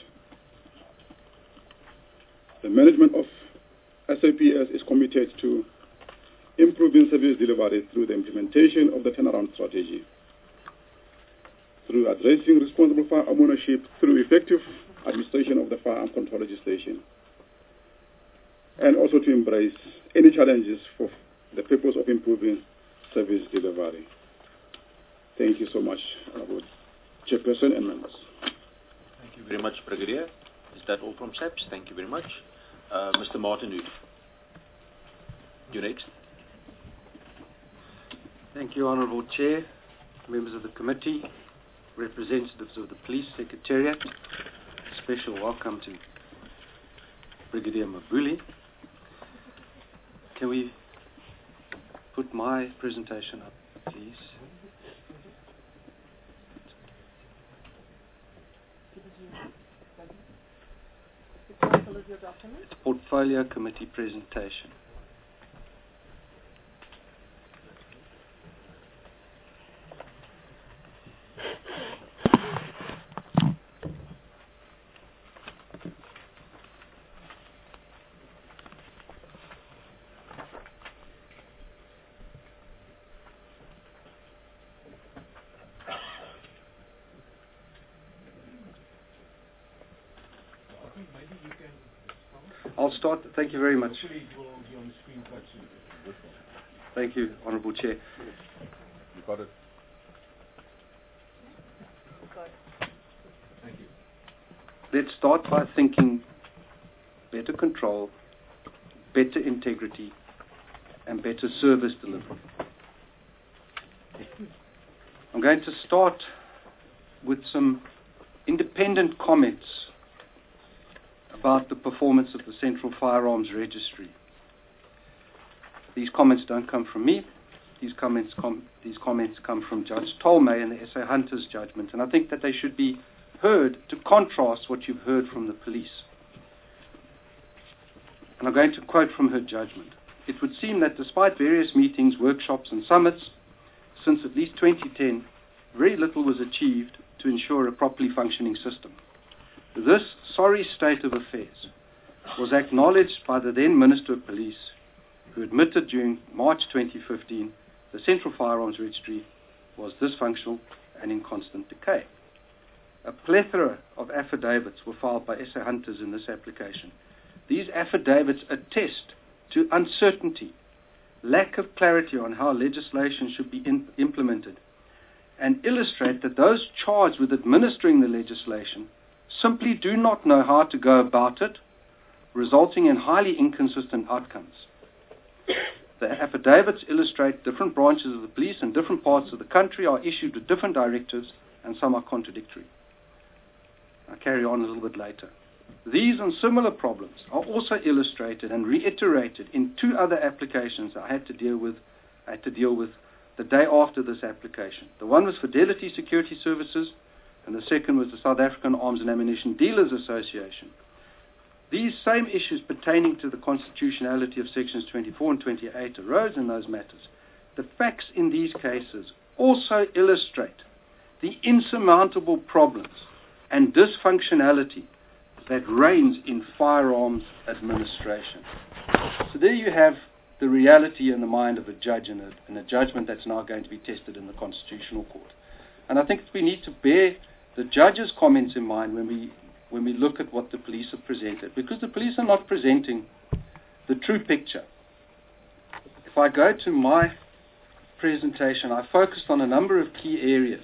the management of SAPS is committed to improving service delivery through the implementation of the turnaround strategy, through addressing responsible firearm ownership, through effective administration of the firearm control legislation, and also to embrace any challenges for the purpose of improving service delivery. Thank you so much, Honorable Chairperson and members. Thank you very much, Brigadier. Is that all from SAPS? Thank you very much. Mr. Martin Hood, you're next. Thank you, Honourable Chair, members of the committee, representatives of the Police Secretariat. Special welcome to Brigadier Mabuli. Can we put my presentation up, please? It's Portfolio Committee presentation. I'll start. Thank you very much. Thank you, Honourable Chair. You got it. Thank you. Let's start by thinking better control, better integrity, and better service delivery. I'm going to start with some independent comments about the performance of the Central Firearms Registry. These comments don't come from me. These comments come from Judge Tolmay and the SA Hunters judgment, and I think that they should be heard to contrast what you've heard from the police. And I'm going to quote from her judgment. It would seem that despite various meetings, workshops and summits, since at least 2010, very little was achieved to ensure a properly functioning system. This sorry state of affairs was acknowledged by the then Minister of Police, who admitted during March 2015 the Central Firearms Registry was dysfunctional and in constant decay. A plethora of affidavits were filed by SA Hunters in this application. These affidavits attest to uncertainty, lack of clarity on how legislation should be implemented, and illustrate that those charged with administering the legislation simply do not know how to go about it, resulting in highly inconsistent outcomes. The affidavits illustrate different branches of the police in different parts of the country are issued with different directives, and some are contradictory. I'll carry on a little bit later. These and similar problems are also illustrated and reiterated in two other applications I had to deal with the day after this application. The one was Fidelity Security Services, and the second was the South African Arms and Ammunition Dealers Association. These same issues pertaining to the constitutionality of sections 24 and 28 arose in those matters. The facts in these cases also illustrate the insurmountable problems and dysfunctionality that reigns in firearms administration. So there you have the reality in the mind of a judge and a judgment that's now going to be tested in the Constitutional Court. And I think we need to bear the judge's comments in mind when we look at what the police have presented, because the police are not presenting the true picture. If I go to my presentation, I focused on a number of key areas.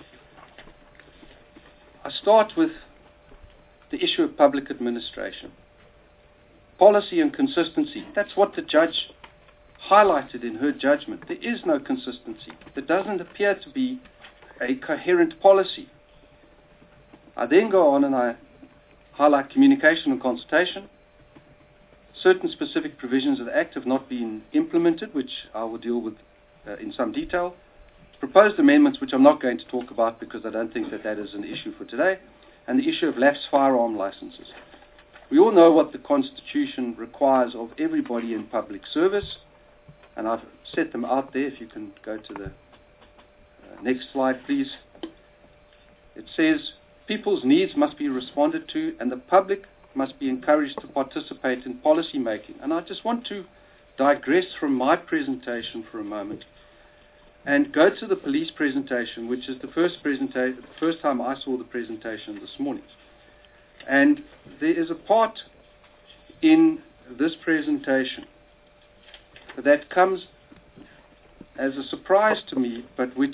I start with the issue of public administration. Policy and consistency, that's what the judge highlighted in her judgment. There is no consistency. There doesn't appear to be a coherent policy. I then go on and I highlight communication and consultation. Certain specific provisions of the Act have not been implemented, which I will deal with in some detail. Proposed amendments, which I'm not going to talk about because I don't think that is an issue for today, and the issue of lapsed firearm licenses. We all know what the Constitution requires of everybody in public service, and I've set them out there. If you can go to the next slide, please. It says, people's needs must be responded to, and the public must be encouraged to participate in policy making. And I just want to digress from my presentation for a moment and go to the police presentation, which is the first time I saw the presentation this morning. And there is a part in this presentation that comes as a surprise to me, but which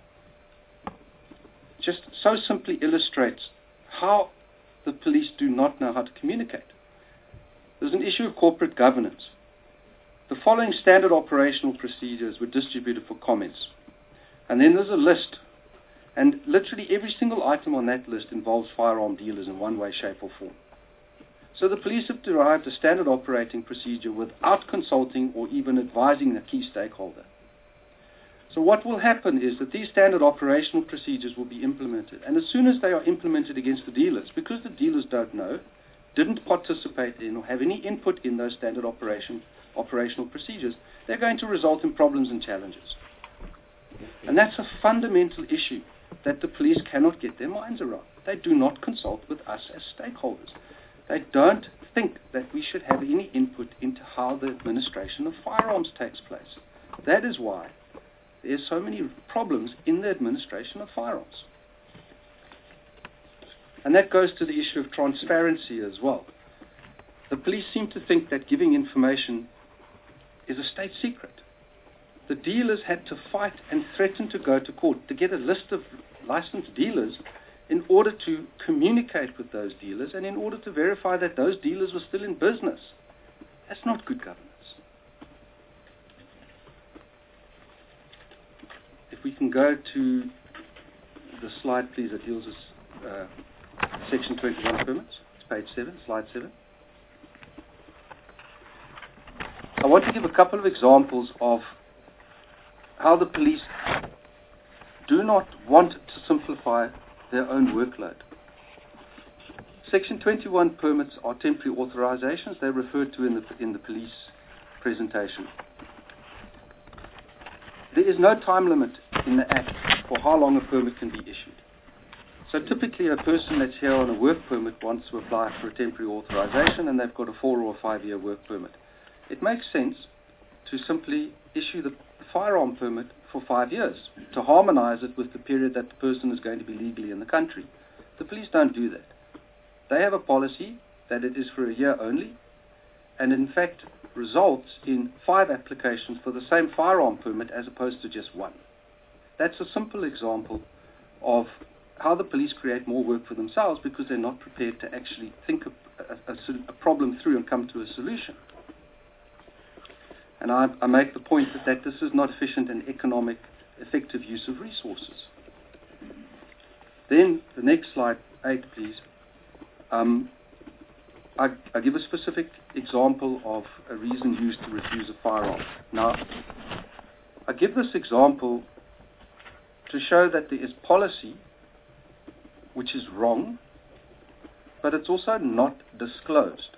just so simply illustrates how the police do not know how to communicate. There's an issue of corporate governance. the following standard operational procedures were distributed for comments. And then there's a list, and literally every single item on that list involves firearm dealers in one way, shape or form. So the police have derived a standard operating procedure without consulting or even advising a key stakeholder. So what will happen is that these standard operational procedures will be implemented, and as soon as they are implemented against the dealers, because the dealers don't know, didn't participate in or have any input in those standard operational procedures, they're going to result in problems and challenges. And that's a fundamental issue that the police cannot get their minds around. They do not consult with us as stakeholders. They don't think that we should have any input into how the administration of firearms takes place. That is why there's so many problems in the administration of firearms. And that goes to the issue of transparency as well. The police seem to think that giving information is a state secret. The dealers had to fight and threaten to go to court to get a list of licensed dealers in order to communicate with those dealers and in order to verify that those dealers were still in business. That's not good governance. If we can go to the slide, please, that deals with Section 21 permits. It's page 7, slide 7. I want to give a couple of examples of how the police do not want to simplify their own workload. Section 21 permits are temporary authorizations. They're referred to in the police presentation. There is no time limit in the Act for how long a permit can be issued. So typically a person that's here on a work permit wants to apply for a temporary authorization and they've got a 4 or a 5 year work permit. It makes sense to simply issue the firearm permit for 5 years, to harmonize it with the period that the person is going to be legally in the country. The police don't do that. They have a policy that it is for a year only, and in fact results in 5 applications for the same firearm permit as opposed to just 1. That's a simple example of how the police create more work for themselves because they're not prepared to actually think a problem through and come to a solution. And I make the point that this is not efficient and economic, effective use of resources. Then, the next slide, 8, please. I give a specific example of a reason used to refuse a firearm. Now, I give this example to show that there is policy which is wrong, but it's also not disclosed.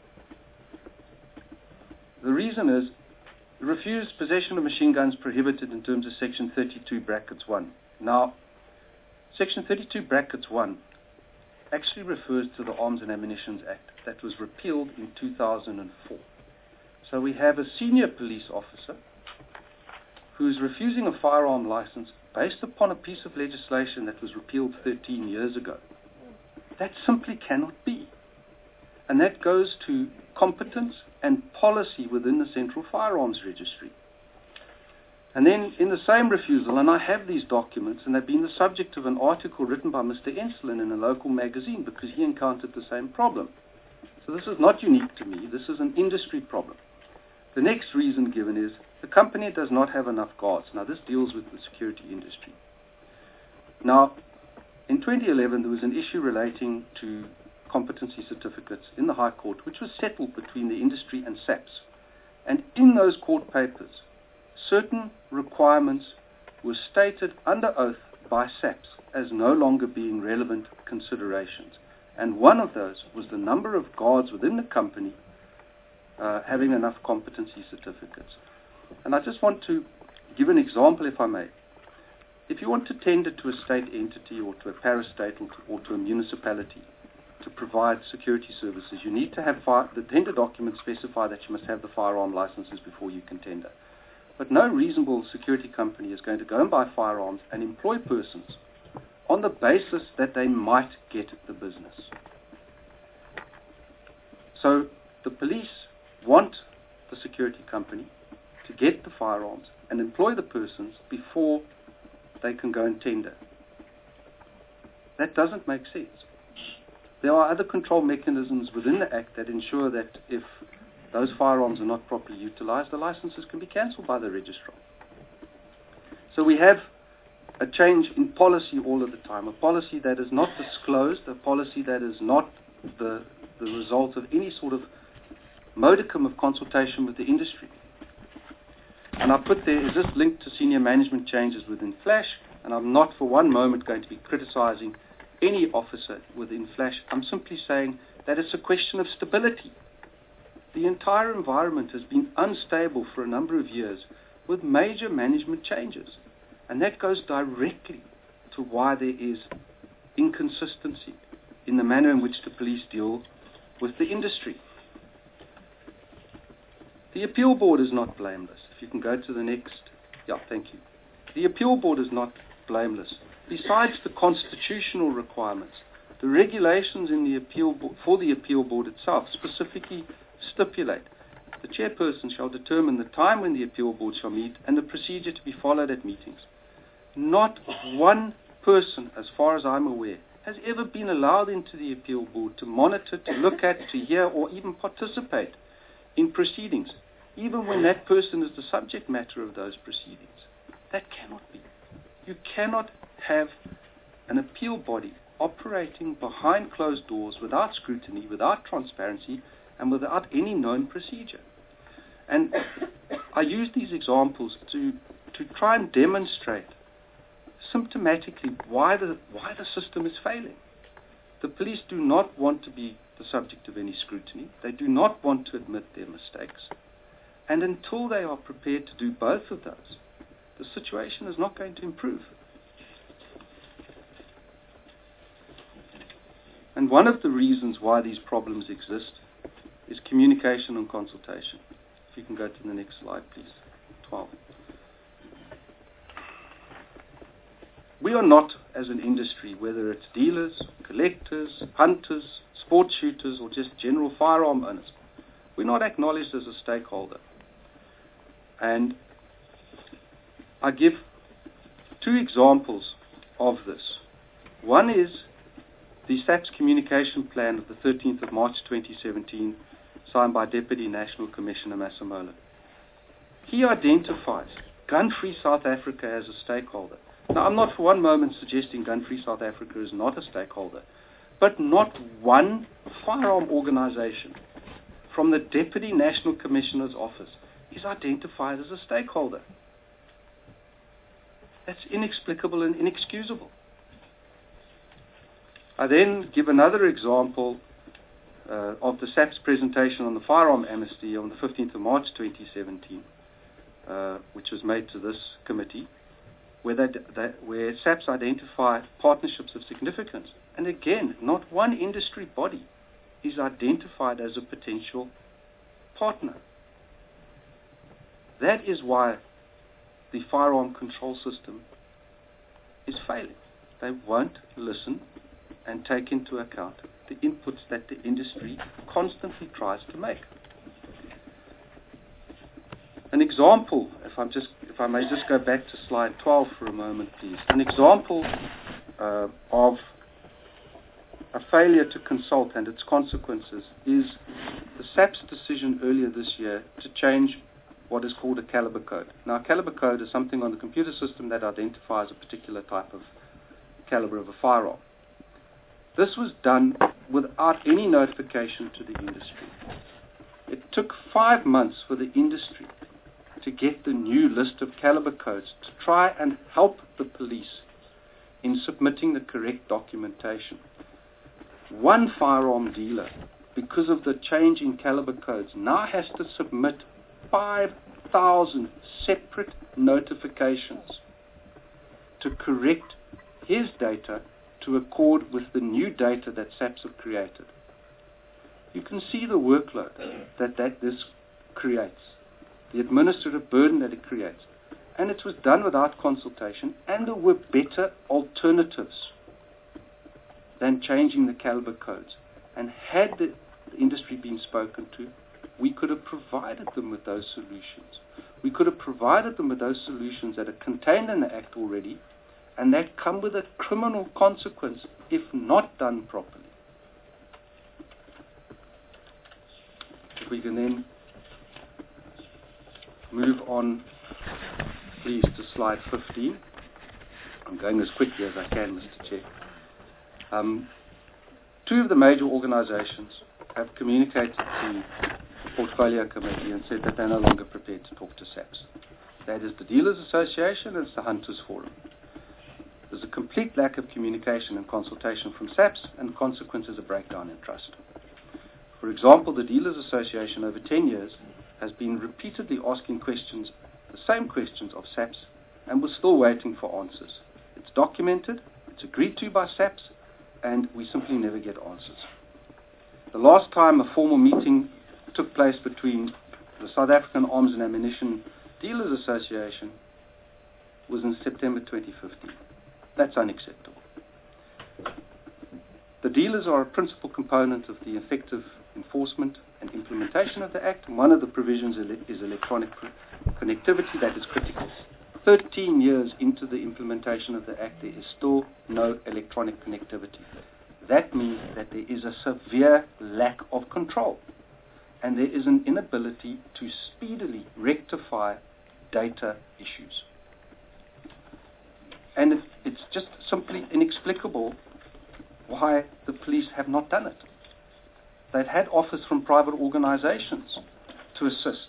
The reason is, refused possession of machine guns prohibited in terms of Section 32 brackets 1. Now, Section 32 brackets 1 actually refers to the Arms and Ammunition Act that was repealed in 2004. So we have a senior police officer who's refusing a firearm license based upon a piece of legislation that was repealed 13 years ago. That simply cannot be. And that goes to competence and policy within the Central Firearms Registry. And then in the same refusal, and I have these documents, and they've been the subject of an article written by Mr. Enslin in a local magazine because he encountered the same problem. So this is not unique to me, this is an industry problem. The next reason given is the company does not have enough guards. Now this deals with the security industry. Now, in 2011 there was an issue relating to competency certificates in the High Court, which was settled between the industry and SAPS. And in those court papers, certain requirements were stated under oath by SAPS as no longer being relevant considerations. And one of those was the number of guards within the company having enough competency certificates. And I just want to give an example, if I may. If you want to tender to a state entity or to a parastatal or to a municipality to provide security services, you need to have the tender documents specify that you must have the firearm licenses before you can tender. But no reasonable security company is going to go and buy firearms and employ persons on the basis that they might get the business. So the police want the security company to get the firearms and employ the persons before they can go and tender. That doesn't make sense. There are other control mechanisms within the Act that ensure that if those firearms are not properly utilized, the licenses can be cancelled by the registrar. So we have a change in policy all of the time, a policy that is not disclosed, a policy that is not the result of any sort of modicum of consultation with the industry. And I put there, is this linked to senior management changes within Flash? And I'm not for one moment going to be criticizing any officer within Flash. I'm simply saying that it's a question of stability. The entire environment has been unstable for a number of years with major management changes. And that goes directly to why there is inconsistency in the manner in which the police deal with the industry. The appeal board is not blameless. If you can go to the next. Yeah, thank you. The appeal board is not blameless. Besides the constitutional requirements, the regulations in the appeal for the appeal board itself specifically stipulate the chairperson shall determine the time when the appeal board shall meet and the procedure to be followed at meetings. Not one person, as far as I'm aware, has ever been allowed into the appeal board to monitor, to look at, to hear, or even participate in proceedings, even when that person is the subject matter of those proceedings. That cannot be. You cannot have an appeal body operating behind closed doors without scrutiny, without transparency, and without any known procedure. And I use these examples to try and demonstrate symptomatically why the system is failing. The police do not want to be the subject of any scrutiny. They do not want to admit their mistakes. And until they are prepared to do both of those, the situation is not going to improve. And one of the reasons why these problems exist is communication and consultation. If you can go to the next slide, please. 12. We are not, as an industry, whether it's dealers, collectors, hunters, sport shooters, or just general firearm owners, we're not acknowledged as a stakeholder. And I give two examples of this. One is the SAPS communication plan of the 13th of March 2017, signed by Deputy National Commissioner Masemola. He identifies Gun-Free South Africa as a stakeholder. Now, I'm not for one moment suggesting Gun-Free South Africa is not a stakeholder, but not one firearm organization from the Deputy National Commissioner's office is identified as a stakeholder. That's inexplicable and inexcusable. I then give another example of the SAPS presentation on the firearm amnesty on the 15th of March 2017, which was made to this committee, where SAPS identify partnerships of significance. And again, not one industry body is identified as a potential partner. That is why the firearm control system is failing. They won't listen and take into account the inputs that the industry constantly tries to make. An example, if I may just go back to slide 12 for a moment, please. An example of a failure to consult and its consequences is the SAPS decision earlier this year to change what is called a caliber code. Now, a caliber code is something on the computer system that identifies a particular type of caliber of a firearm. This was done without any notification to the industry. It took 5 months for the industry to get the new list of caliber codes to try and help the police in submitting the correct documentation. One firearm dealer, because of the change in caliber codes, now has to submit 5,000 separate notifications to correct his data to accord with the new data that SAPS have created. You can see the workload that this creates, the administrative burden that it creates. And it was done without consultation, and there were better alternatives than changing the caliber codes. And had the industry been spoken to, we could have provided them with those solutions. We could have provided them with those solutions that are contained in the Act already, and that come with a criminal consequence if not done properly. If we can then move on, please, to slide 15. I'm going as quickly as I can, Mr. Chair. Two of the major organizations have communicated to the Portfolio Committee and said that they're no longer prepared to talk to SAPS. That is the Dealers Association and it's the Hunters Forum. There's a complete lack of communication and consultation from SAPS, and the consequence is a breakdown in trust. For example, the Dealers Association over 10 years has been repeatedly asking questions, the same questions of SAPS, and we're still waiting for answers. It's documented, it's agreed to by SAPS, and we simply never get answers. The last time a formal meeting took place between the South African Arms and Ammunition Dealers Association was in September 2015. That's unacceptable. The dealers are a principal component of the effective enforcement and implementation of the Act, and one of the provisions is electronic connectivity. That is critical. 13 years into the implementation of the Act, there is still no electronic connectivity. That means that there is a severe lack of control, and there is an inability to speedily rectify data issues. And it's just simply inexplicable why the police have not done it. They've had offers from private organizations to assist,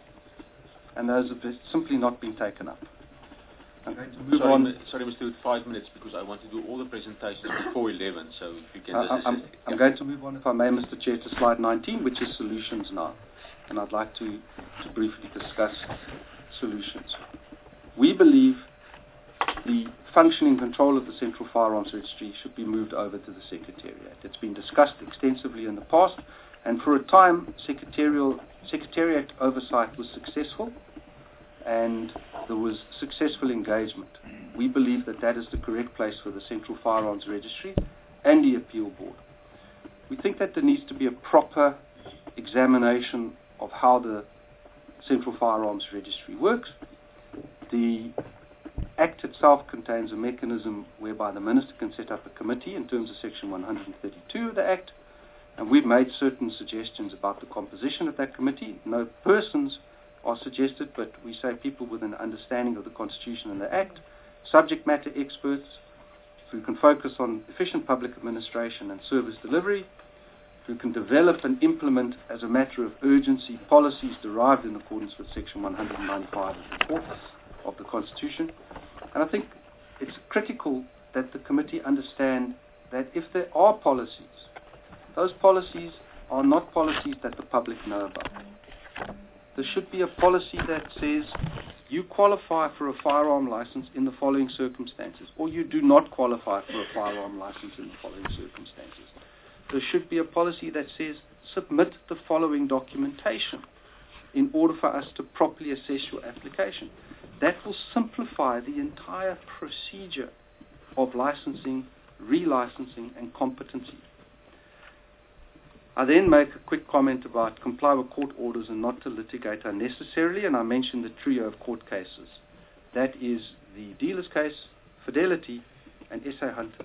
and those have simply not been taken up. I'm going to move on. Sorry, Mr. Hood, 5 minutes, because I want to do all the presentations before 11, so if you can... I'm going to move on, if I may, Mr. Chair, to slide 19, which is solutions now. And I'd like to briefly discuss solutions. We believe the functioning control of the Central Firearms Registry should be moved over to the Secretariat. It's been discussed extensively in the past, and for a time, Secretariat oversight was successful, and there was successful engagement. We believe that that is the correct place for the Central Firearms Registry and the Appeal Board. We think that there needs to be a proper examination of how the Central Firearms Registry works. The Act itself contains a mechanism whereby the Minister can set up a committee in terms of Section 132 of the Act, and we've made certain suggestions about the composition of that committee. No persons are suggested, but we say people with an understanding of the Constitution and the Act, subject matter experts who can focus on efficient public administration and service delivery, who can develop and implement as a matter of urgency policies derived in accordance with Section 195 of the Constitution. And I think it's critical that the committee understand that if there are policies, those policies are not policies that the public know about. There should be a policy that says you qualify for a firearm license in the following circumstances, or you do not qualify for a firearm license in the following circumstances. There should be a policy that says submit the following documentation in order for us to properly assess your application. That will simplify the entire procedure of licensing, relicensing, and competency. I then make a quick comment about comply with court orders and not to litigate unnecessarily, and I mentioned the trio of court cases. That is the dealer's case, Fidelity, and SA Hunters.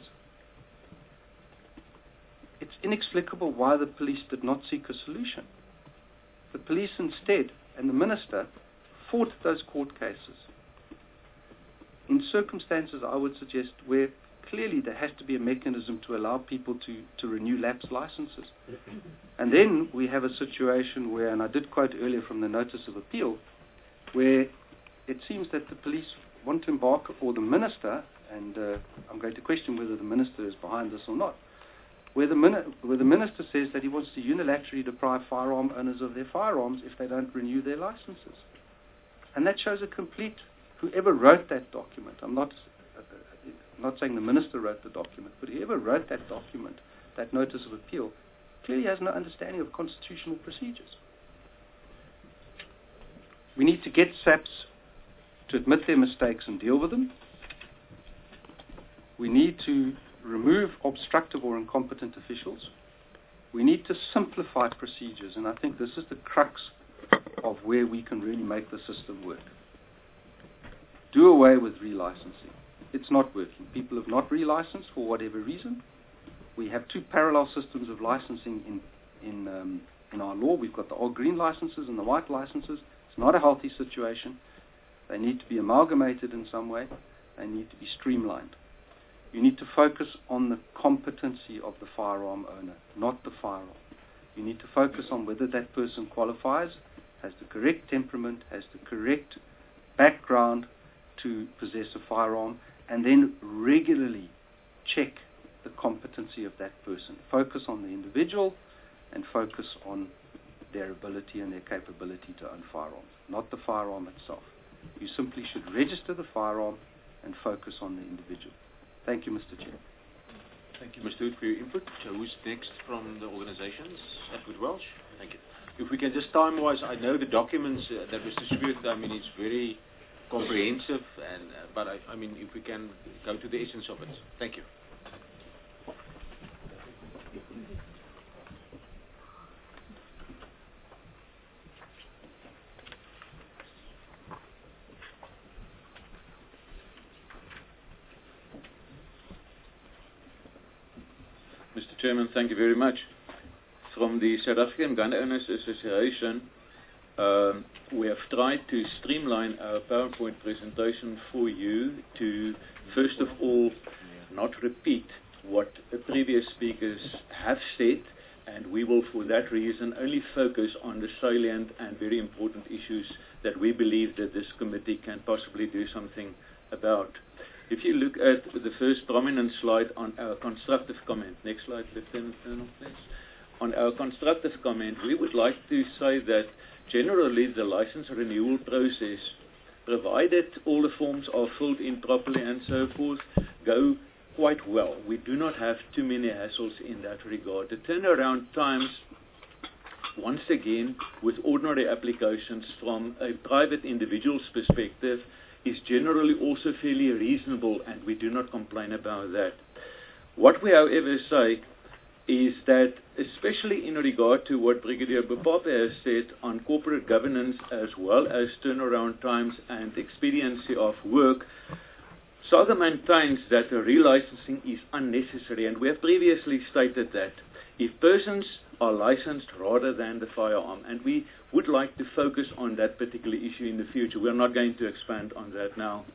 It's inexplicable why the police did not seek a solution. The police instead, and the Minister, fought those court cases in circumstances, I would suggest, where clearly there has to be a mechanism to allow people to renew lapsed licenses. And then we have a situation where, and I did quote earlier from the Notice of Appeal, where it seems that the police want to embark, or the Minister, and I'm going to question whether the Minister is behind this or not, where the Minister says that he wants to unilaterally deprive firearm owners of their firearms if they don't renew their licenses. And that shows a complete, whoever wrote that document, I'm not saying the Minister wrote the document, but whoever wrote that document, that Notice of Appeal, clearly has no understanding of constitutional procedures. We need to get SAPS to admit their mistakes and deal with them. We need to remove obstructive or incompetent officials. We need to simplify procedures, and I think this is the crux of where we can really make the system work. Do away with relicensing. It's not working. People have not relicensed for whatever reason. We have two parallel systems of licensing in our law. We've got the old green licenses and the white licenses. It's not a healthy situation. They need to be amalgamated in some way. They need to be streamlined. You need to focus on the competency of the firearm owner, not the firearm. You need to focus on whether that person qualifies, has the correct temperament, has the correct background to possess a firearm, and then regularly check the competency of that person. Focus on the individual and focus on their ability and their capability to own firearms, not the firearm itself. You simply should register the firearm and focus on the individual. Thank you, Mr. Chair. Thank you, Mr. Hood, for your input. So who's next from the organizations? Edward Welsh. Thank you. If we can just time-wise, I know the documents that was distributed, I mean, it's very comprehensive, and but I mean, if we can go to the essence of it. Thank you. Mr. Chairman, thank you very much. From the South African Gun Owners Association, we have tried to streamline our PowerPoint presentation for you to, first of all, not repeat what the previous speakers have said, and we will, for that reason, only focus on the salient and very important issues that we believe that this committee can possibly do something about. If you look at the first prominent slide on our constructive comment, next slide, Lieutenant Colonel, please. On our constructive comment, we would like to say that generally the license renewal process, provided all the forms are filled in properly and so forth, go quite well. We do not have too many hassles in that regard. The turnaround times, once again, with ordinary applications from a private individual's perspective, is generally also fairly reasonable, and we do not complain about that. What we, however, say is that, especially in regard to what Brigadier Bopapa has said on corporate governance as well as turnaround times and expediency of work, SAGA maintains that a relicensing is unnecessary, and we have previously stated that if persons are licensed rather than the firearm, and we would like to focus on that particular issue in the future. We're not going to expand on that now.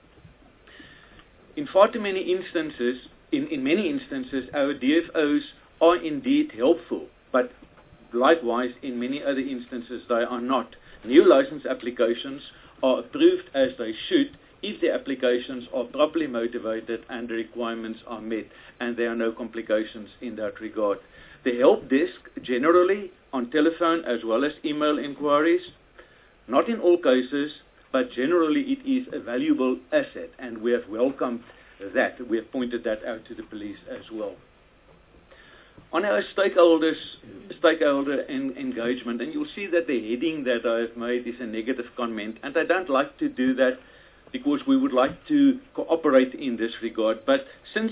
In far too many instances, in many instances, our DFOs are indeed helpful, but likewise, in many other instances, they are not. New license applications are approved as they should if the applications are properly motivated and the requirements are met, and there are no complications in that regard. The help desk, generally on telephone as well as email inquiries, not in all cases, but generally it is a valuable asset, and we have welcomed that. We have pointed that out to the police as well. On our stakeholder engagement, and you'll see that the heading that I have made is a negative comment, and I don't like to do that because we would like to cooperate in this regard. But since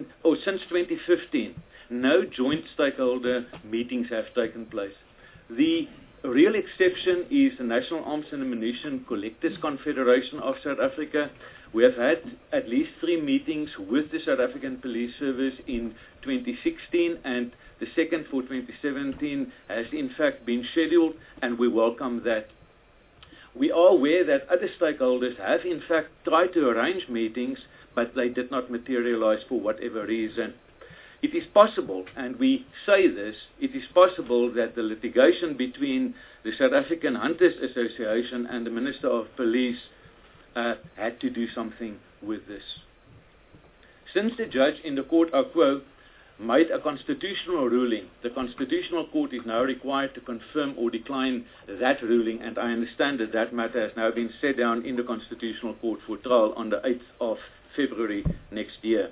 2015, no joint stakeholder meetings have taken place. The real exception is the National Arms and Ammunition Collectors Confederation of South Africa. We have had at least 3 meetings with the South African Police Service in 2016, and the second for 2017 has in fact been scheduled, and we welcome that. We are aware that other stakeholders have in fact tried to arrange meetings, but they did not materialize for whatever reason. It is possible, and we say this, it is possible that the litigation between the South African Hunters Association and the Minister of Police had to do something with this. Since the judge in the court au quo made a constitutional ruling, the Constitutional Court is now required to confirm or decline that ruling, and I understand that that matter has now been set down in the Constitutional Court for trial on the 8th of February next year.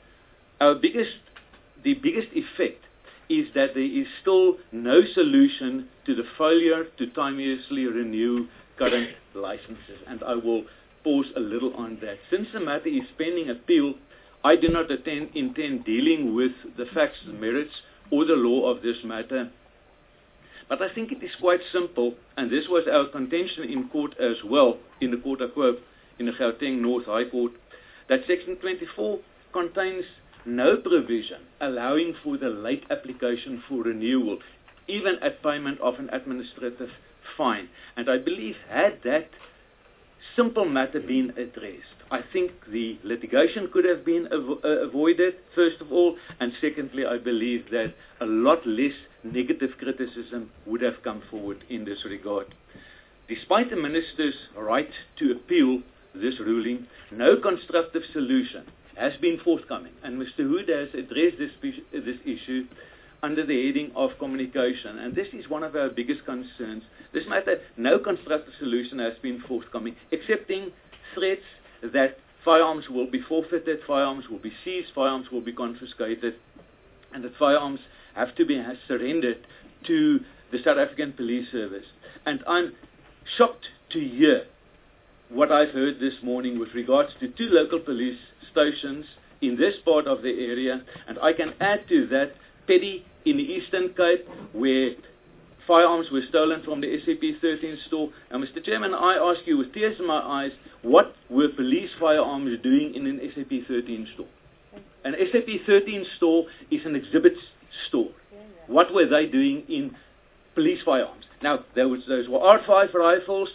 The biggest effect is that there is still no solution to the failure to timeously renew current licenses, and I will pause a little on that. Since the matter is pending appeal, I do not intend dealing with the facts, the merits, or the law of this matter. But I think it is quite simple, and this was our contention in court as well, in the court au quo, in the Gauteng North High Court, that Section 24 contains no provision allowing for the late application for renewal, even at payment of an administrative fine. And I believe had that simple matter been addressed, I think the litigation could have been avoided, first of all, and secondly, I believe that a lot less negative criticism would have come forward in this regard. Despite the Minister's right to appeal this ruling, no constructive solution has been forthcoming, and Mr. Hood has addressed this issue under the heading of communication, and this is one of our biggest concerns. This matter, no constructive solution has been forthcoming, excepting threats that firearms will be forfeited, firearms will be seized, firearms will be confiscated, and that firearms have to be surrendered to the South African Police Service. And I'm shocked to hear what I've heard this morning with regards to 2 local police stations in this part of the area, and I can add to that Petty in the Eastern Cape, where firearms were stolen from the SAP13 store. And Mr. Chairman, I ask you with tears in my eyes, what were police firearms doing in an SAP13 store? An SAP13 store is an exhibit store. What were they doing in police firearms? Now, those were R5 rifles,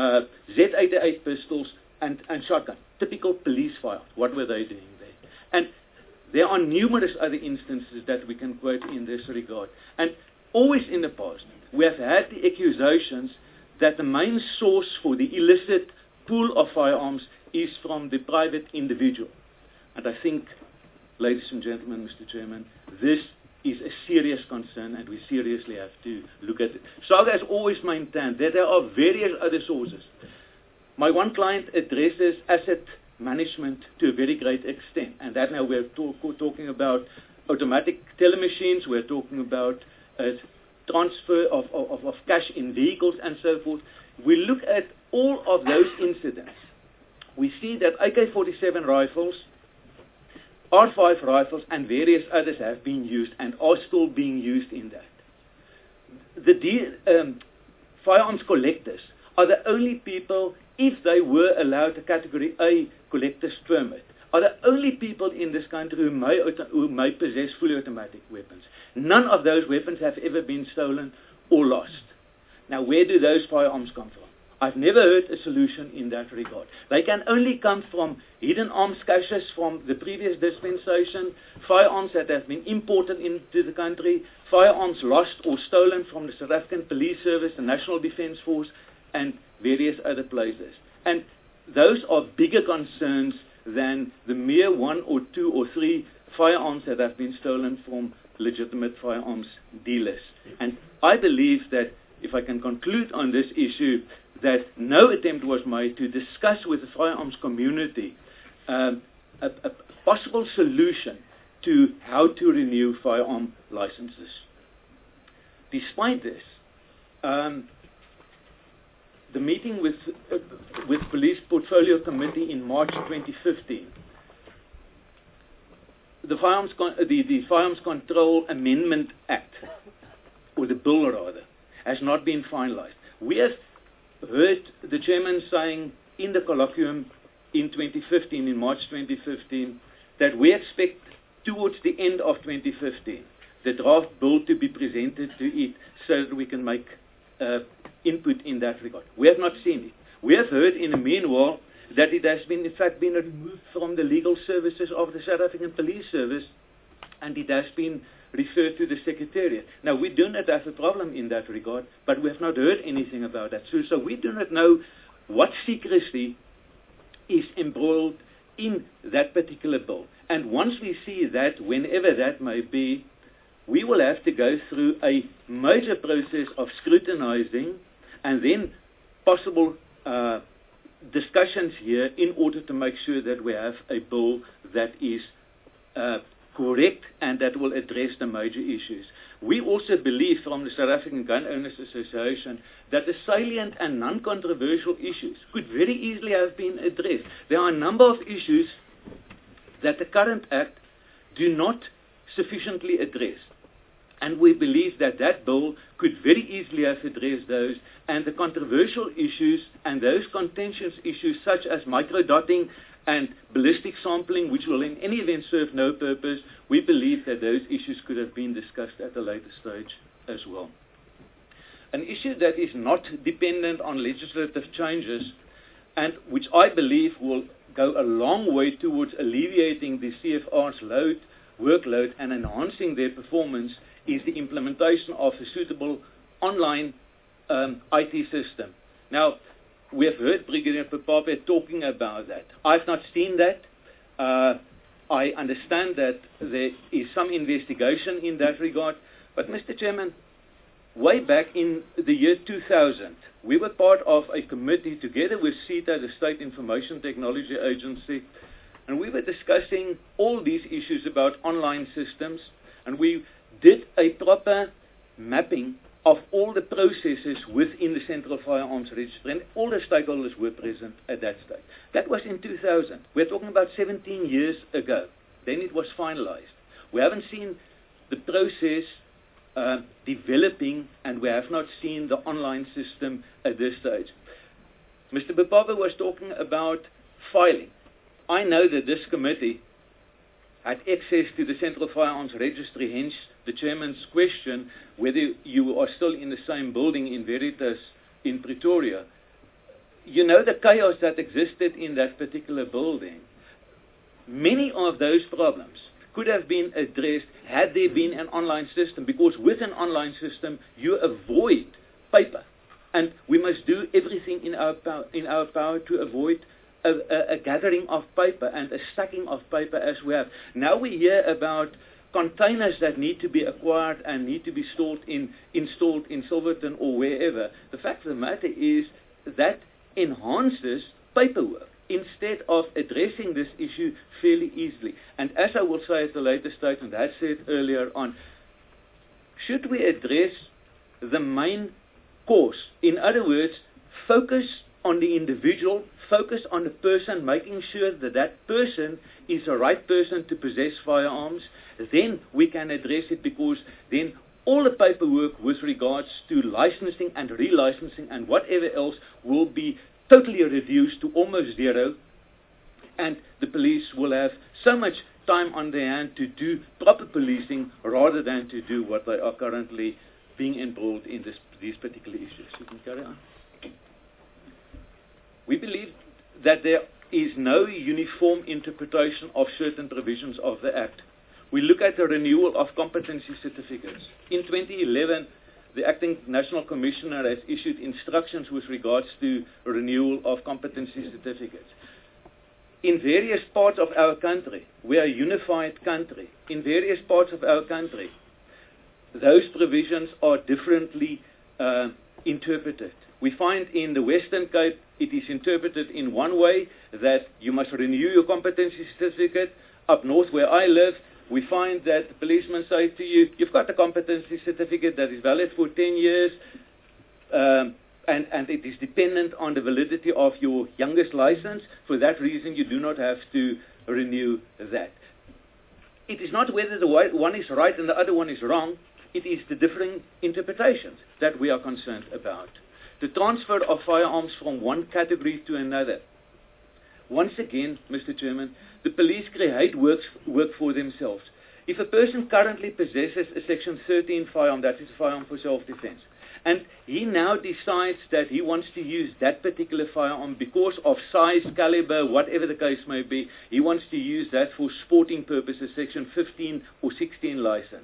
Z88 pistols, and shotgun. Typical police firearms. What were they doing there? And there are numerous other instances that we can quote in this regard. And always in the past, we have had the accusations that the main source for the illicit pool of firearms is from the private individual. And I think, ladies and gentlemen, Mr. Chairman, this is a serious concern, and we seriously have to look at it. SAGA has always maintained that there are various other sources. My one client addresses asset management to a very great extent, and that now we're talking about automatic telemachines, we're talking about transfer of cash in vehicles and so forth. We look at all of those incidents. We see that AK-47 rifles, R5 rifles, and various others have been used and are still being used in that. The firearms collectors are the only people, if they were allowed a Category A collector's permit, are the only people in this country who may possess fully automatic weapons. None of those weapons have ever been stolen or lost. Now, where do those firearms come from? I've never heard a solution in that regard. They can only come from hidden arms caches from the previous dispensation, firearms that have been imported into the country, firearms lost or stolen from the South African Police Service, the National Defence Force, and various other places. And those are bigger concerns than the mere 1 or 2 or 3 firearms that have been stolen from legitimate firearms dealers. And I believe that, if I can conclude on this issue, that no attempt was made to discuss with the firearms community a possible solution to how to renew firearm licenses. Despite this, the meeting with Police Portfolio Committee in March 2015, the Firearms Control Amendment Act, or the bill rather, has not been finalized. We have heard the chairman saying in the colloquium in 2015, in March 2015, that we expect towards the end of 2015 the draft bill to be presented to it so that we can make input in that regard. We have not seen it. We have heard in the meanwhile that it has been, in fact, been removed from the legal services of the South African Police Service, and it has been referred to the Secretariat. Now, we do not have a problem in that regard, but we have not heard anything about that. So we do not know what secrecy is embroiled in that particular bill. And once we see that, whenever that may be, we will have to go through a major process of scrutinizing and then possible discussions here in order to make sure that we have a bill that is correct and that will address the major issues. We also believe from the South African Gun Owners Association that the salient and non-controversial issues could very easily have been addressed. There are a number of issues that the current Act do not sufficiently address. And we believe that that bill could very easily have addressed those, and the controversial issues and those contentious issues such as microdotting and ballistic sampling, which will in any event serve no purpose, we believe that those issues could have been discussed at a later stage as well. an issue that is not dependent on legislative changes, and which I believe will go a long way towards alleviating the CFR's workload and enhancing their performance, is the implementation of a suitable online IT system. Now, we have heard Brigadier Papape talking about that. I've not seen that. I understand that there is some investigation in that regard. But, Mr. Chairman, way back in the year 2000, we were part of a committee together with CETA, the State Information Technology Agency, and we were discussing all these issues about online systems, and we did a proper mapping of all the processes within the Central Firearms Registry, and all the stakeholders were present at that stage. That was in 2000. We're talking about 17 years ago. Then it was finalized. We haven't seen the process developing, and we have not seen the online system at this stage. Mr. Bapapa was talking about filing. I know that this committee had access to the Central Firearms Registry, hence the chairman's question whether you are still in the same building in Veritas in Pretoria. You know the chaos that existed in that particular building. Many of those problems could have been addressed had there been an online system, because with an online system you avoid paper, and we must do everything in our power to avoid a gathering of paper and a stacking of paper as we have. Now we hear about containers that need to be acquired and need to be installed in Silverton or wherever. The fact of the matter is that enhances paperwork instead of addressing this issue fairly easily. And as I will say at the later stage, and I said earlier on, should we address the main cause? In other words, focus on the individual, focus on the person, making sure that that person is the right person to possess firearms, then we can address it, because then all the paperwork with regards to licensing and relicensing and whatever else will be totally reduced to almost zero, and the police will have so much time on their hand to do proper policing rather than to do what they are currently being embroiled in these particular issues. You can carry on. We believe that there is no uniform interpretation of certain provisions of the Act. We look at the renewal of competency certificates. In 2011, the Acting National Commissioner has issued instructions with regards to renewal of competency certificates. In various parts of our country, we are a unified country. In various parts of our country, those provisions are differently interpreted. We find in the Western Cape, it is interpreted in one way, that you must renew your competency certificate. Up north where I live, we find that the policemen say to you, you've got a competency certificate that is valid for 10 years, and it is dependent on the validity of your youngest license. For that reason, you do not have to renew that. It is not whether the one is right and the other one is wrong. It is the differing interpretations that we are concerned about. The transfer of firearms from one category to another. Once again, Mr. Chairman, the police create work for themselves. If a person currently possesses a Section 13 firearm, that is a firearm for self-defense, and he now decides that he wants to use that particular firearm because of size, caliber, whatever the case may be, he wants to use that for sporting purposes, Section 15 or 16 license.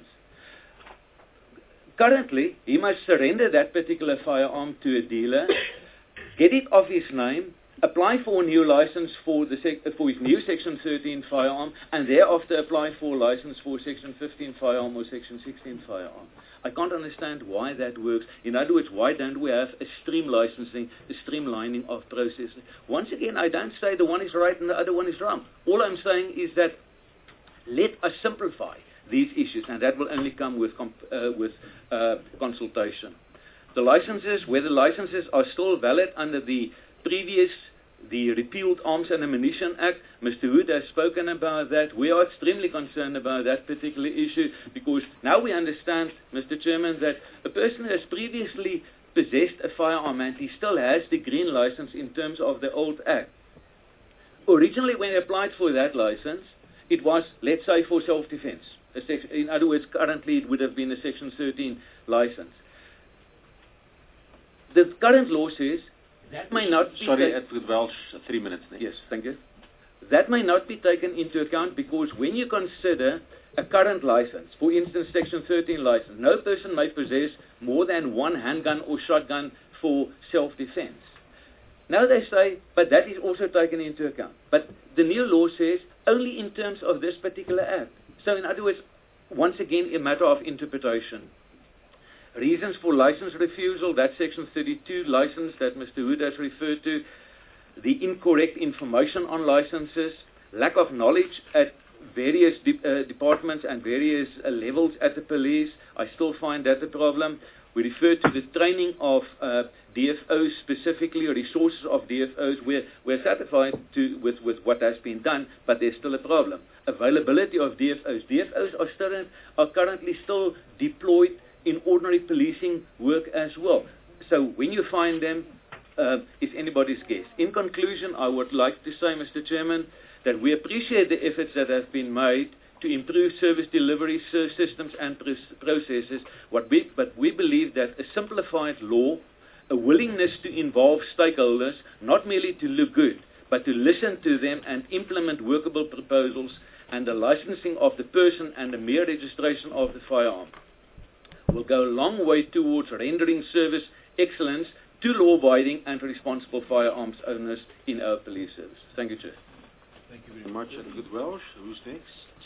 Currently, he must surrender that particular firearm to a dealer, get it off his name, apply for a new license for his new Section 13 firearm, and thereafter apply for a license for Section 15 firearm or Section 16 firearm. I can't understand why that works. In other words, why don't we have a streamlining of processes? Once again, I don't say the one is right and the other one is wrong. All I'm saying is that let us simplify these issues, and that will only come with consultation. The licenses, whether licenses are still valid under the repealed Arms and Ammunition Act, Mr. Hood has spoken about that. We are extremely concerned about that particular issue, because now we understand, Mr. Chairman, that a person has previously possessed a firearm and he still has the green license in terms of the old Act. Originally, when he applied for that license, it was, let's say, for self-defense. In other words, currently it would have been a Section 13 license. the current law says that may not be... Sorry, Advocate Welsh, 3 minutes next. Yes, thank you. That may not be taken into account because when you consider a current license, for instance, Section 13 license, no person may possess more than one handgun or shotgun for self-defense. Now they say, but that is also taken into account. But the new law says only in terms of this particular act. So in other words, once again, a matter of interpretation. Reasons for license refusal, that's Section 32 license that Mr. Hood has referred to. The incorrect information on licenses, lack of knowledge at various departments and various levels at the police. I still find that a problem. We refer to the training of DFOs, specifically resources of DFOs. We're satisfied with what has been done, but there's still a problem. Availability of DFOs. DFOs are currently still deployed in ordinary policing work as well. So when you find them, it's anybody's guess. In conclusion, I would like to say, Mr. Chairman, that we appreciate the efforts that have been made to improve service delivery systems and processes, but we believe that a simplified law, a willingness to involve stakeholders, not merely to look good, but to listen to them and implement workable proposals, and the licensing of the person and the mere registration of the firearm will go a long way towards rendering service excellence to law-abiding and responsible firearms owners in our police service. Thank you, Chair. Thank you very much, Advocate Welsh. Who's next?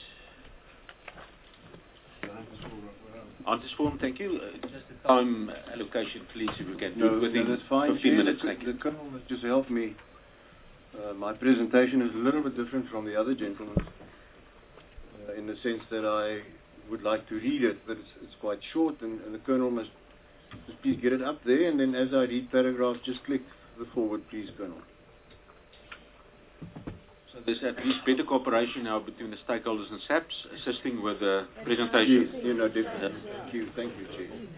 Antis Forum, thank you. Just a time allocation, please, if we can do it within that's fine. 15 minutes. Thank you. The Colonel has just helped me. My presentation is a little bit different from the other gentlemen in the sense that I would like to read it, but it's quite short, and the Colonel must just please get it up there, and then as I read paragraphs, just click the forward, please, Colonel. So there's at least better cooperation now between the stakeholders and SAPS assisting with the presentation. Yes, definitely. Thank you,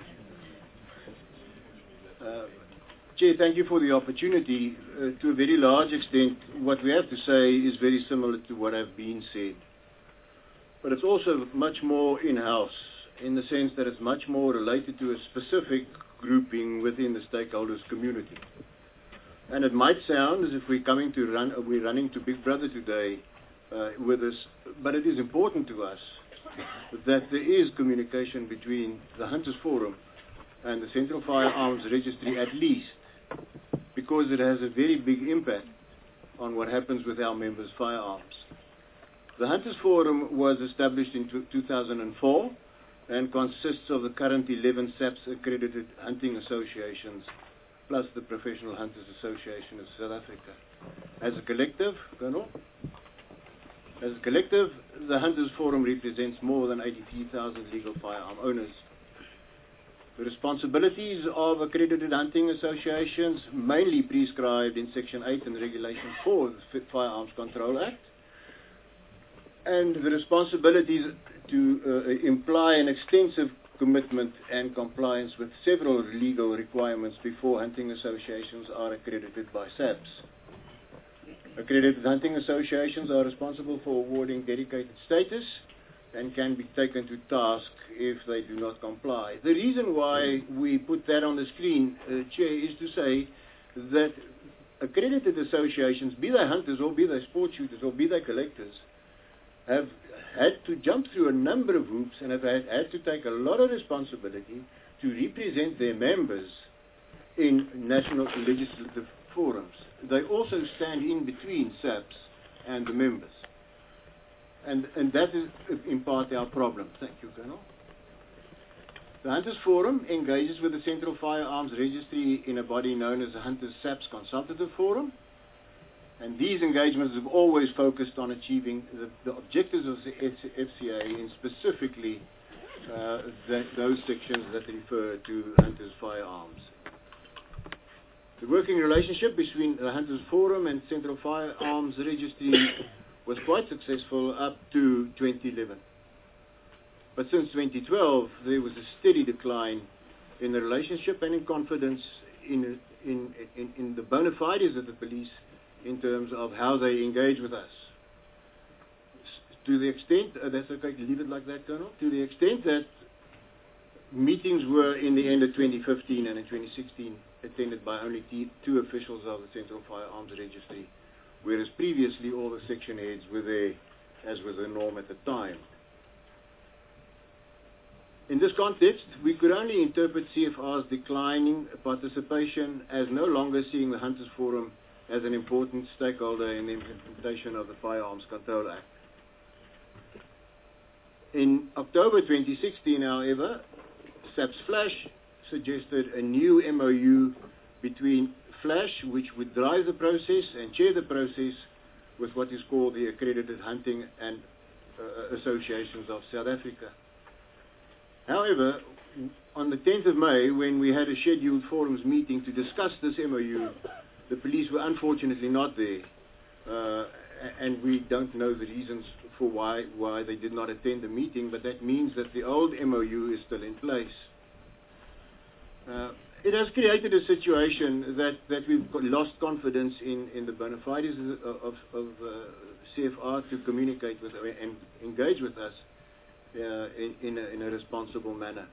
Chair. Chair, thank you for the opportunity. To a very large extent, what we have to say is very similar to what have been said. But it's also much more in-house, in the sense that it's much more related to a specific grouping within the stakeholders community. And it might sound as if we're running to Big Brother today with us, but it is important to us that there is communication between the Hunters Forum and the Central Firearms Registry at least, because it has a very big impact on what happens with our members' firearms. The Hunters Forum was established in 2004 and consists of the current 11 SAPS accredited hunting associations plus the Professional Hunters Association of South Africa. As a collective, Colonel, the Hunters Forum represents more than 83,000 legal firearm owners. The responsibilities of accredited hunting associations mainly prescribed in Section 8 and Regulation 4 of the Firearms Control Act, and the responsibilities to imply an extensive commitment and compliance with several legal requirements before hunting associations are accredited by SAPS. Accredited hunting associations are responsible for awarding dedicated status and can be taken to task if they do not comply. The reason why we put that on the screen, Chair, is to say that accredited associations, be they hunters or be they sport shooters or be they collectors, have had to jump through a number of hoops and have had to take a lot of responsibility to represent their members in national legislative forums. They also stand in between SAPS and the members. And that is in part our problem. Thank you, Colonel. The Hunters Forum engages with the Central Firearms Registry in a body known as the Hunters SAPS Consultative Forum. And these engagements have always focused on achieving the objectives of the FCA, and specifically those sections that refer to Hunters Firearms. The working relationship between the Hunters Forum and Central Firearms Registry was quite successful up to 2011. But since 2012, there was a steady decline in the relationship and in confidence in the bona fides of the police in terms of how they engage with us. To the extent, that's okay to leave it like that, Colonel, to the extent that Meetings were in the end of 2015 and in 2016 attended by only two officials of the Central Firearms Registry, whereas previously all the section heads were there, as was the norm at the time. In this context, we could only interpret CFR's declining participation as no longer seeing the Hunters Forum as an important stakeholder in the implementation of the Firearms Control Act. In October 2016, however, SAPS Flash suggested a new MOU between Flash, which would drive the process and chair the process with what is called the Accredited Hunting and Associations of South Africa. However, on the 10th of May, when we had a scheduled forums meeting to discuss this MOU, the police were unfortunately not there, and we don't know the reasons for why they did not attend the meeting, but that means that the old MOU is still in place. It has created a situation that we've lost confidence in the bona fides of CFR to communicate with and engage with us in a responsible manner.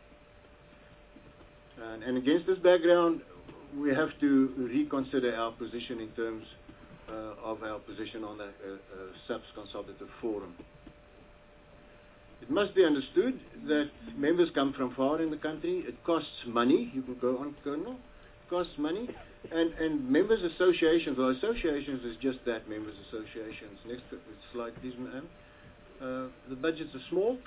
And against this background, we have to reconsider our position in terms of our position on the SAPS Consultative Forum. It must be understood that members come from far in the country. It costs money. You can go on, Colonel. It costs money. And members' associations, well, associations is just that, members' associations. Next slide, please, ma'am. The budgets are small.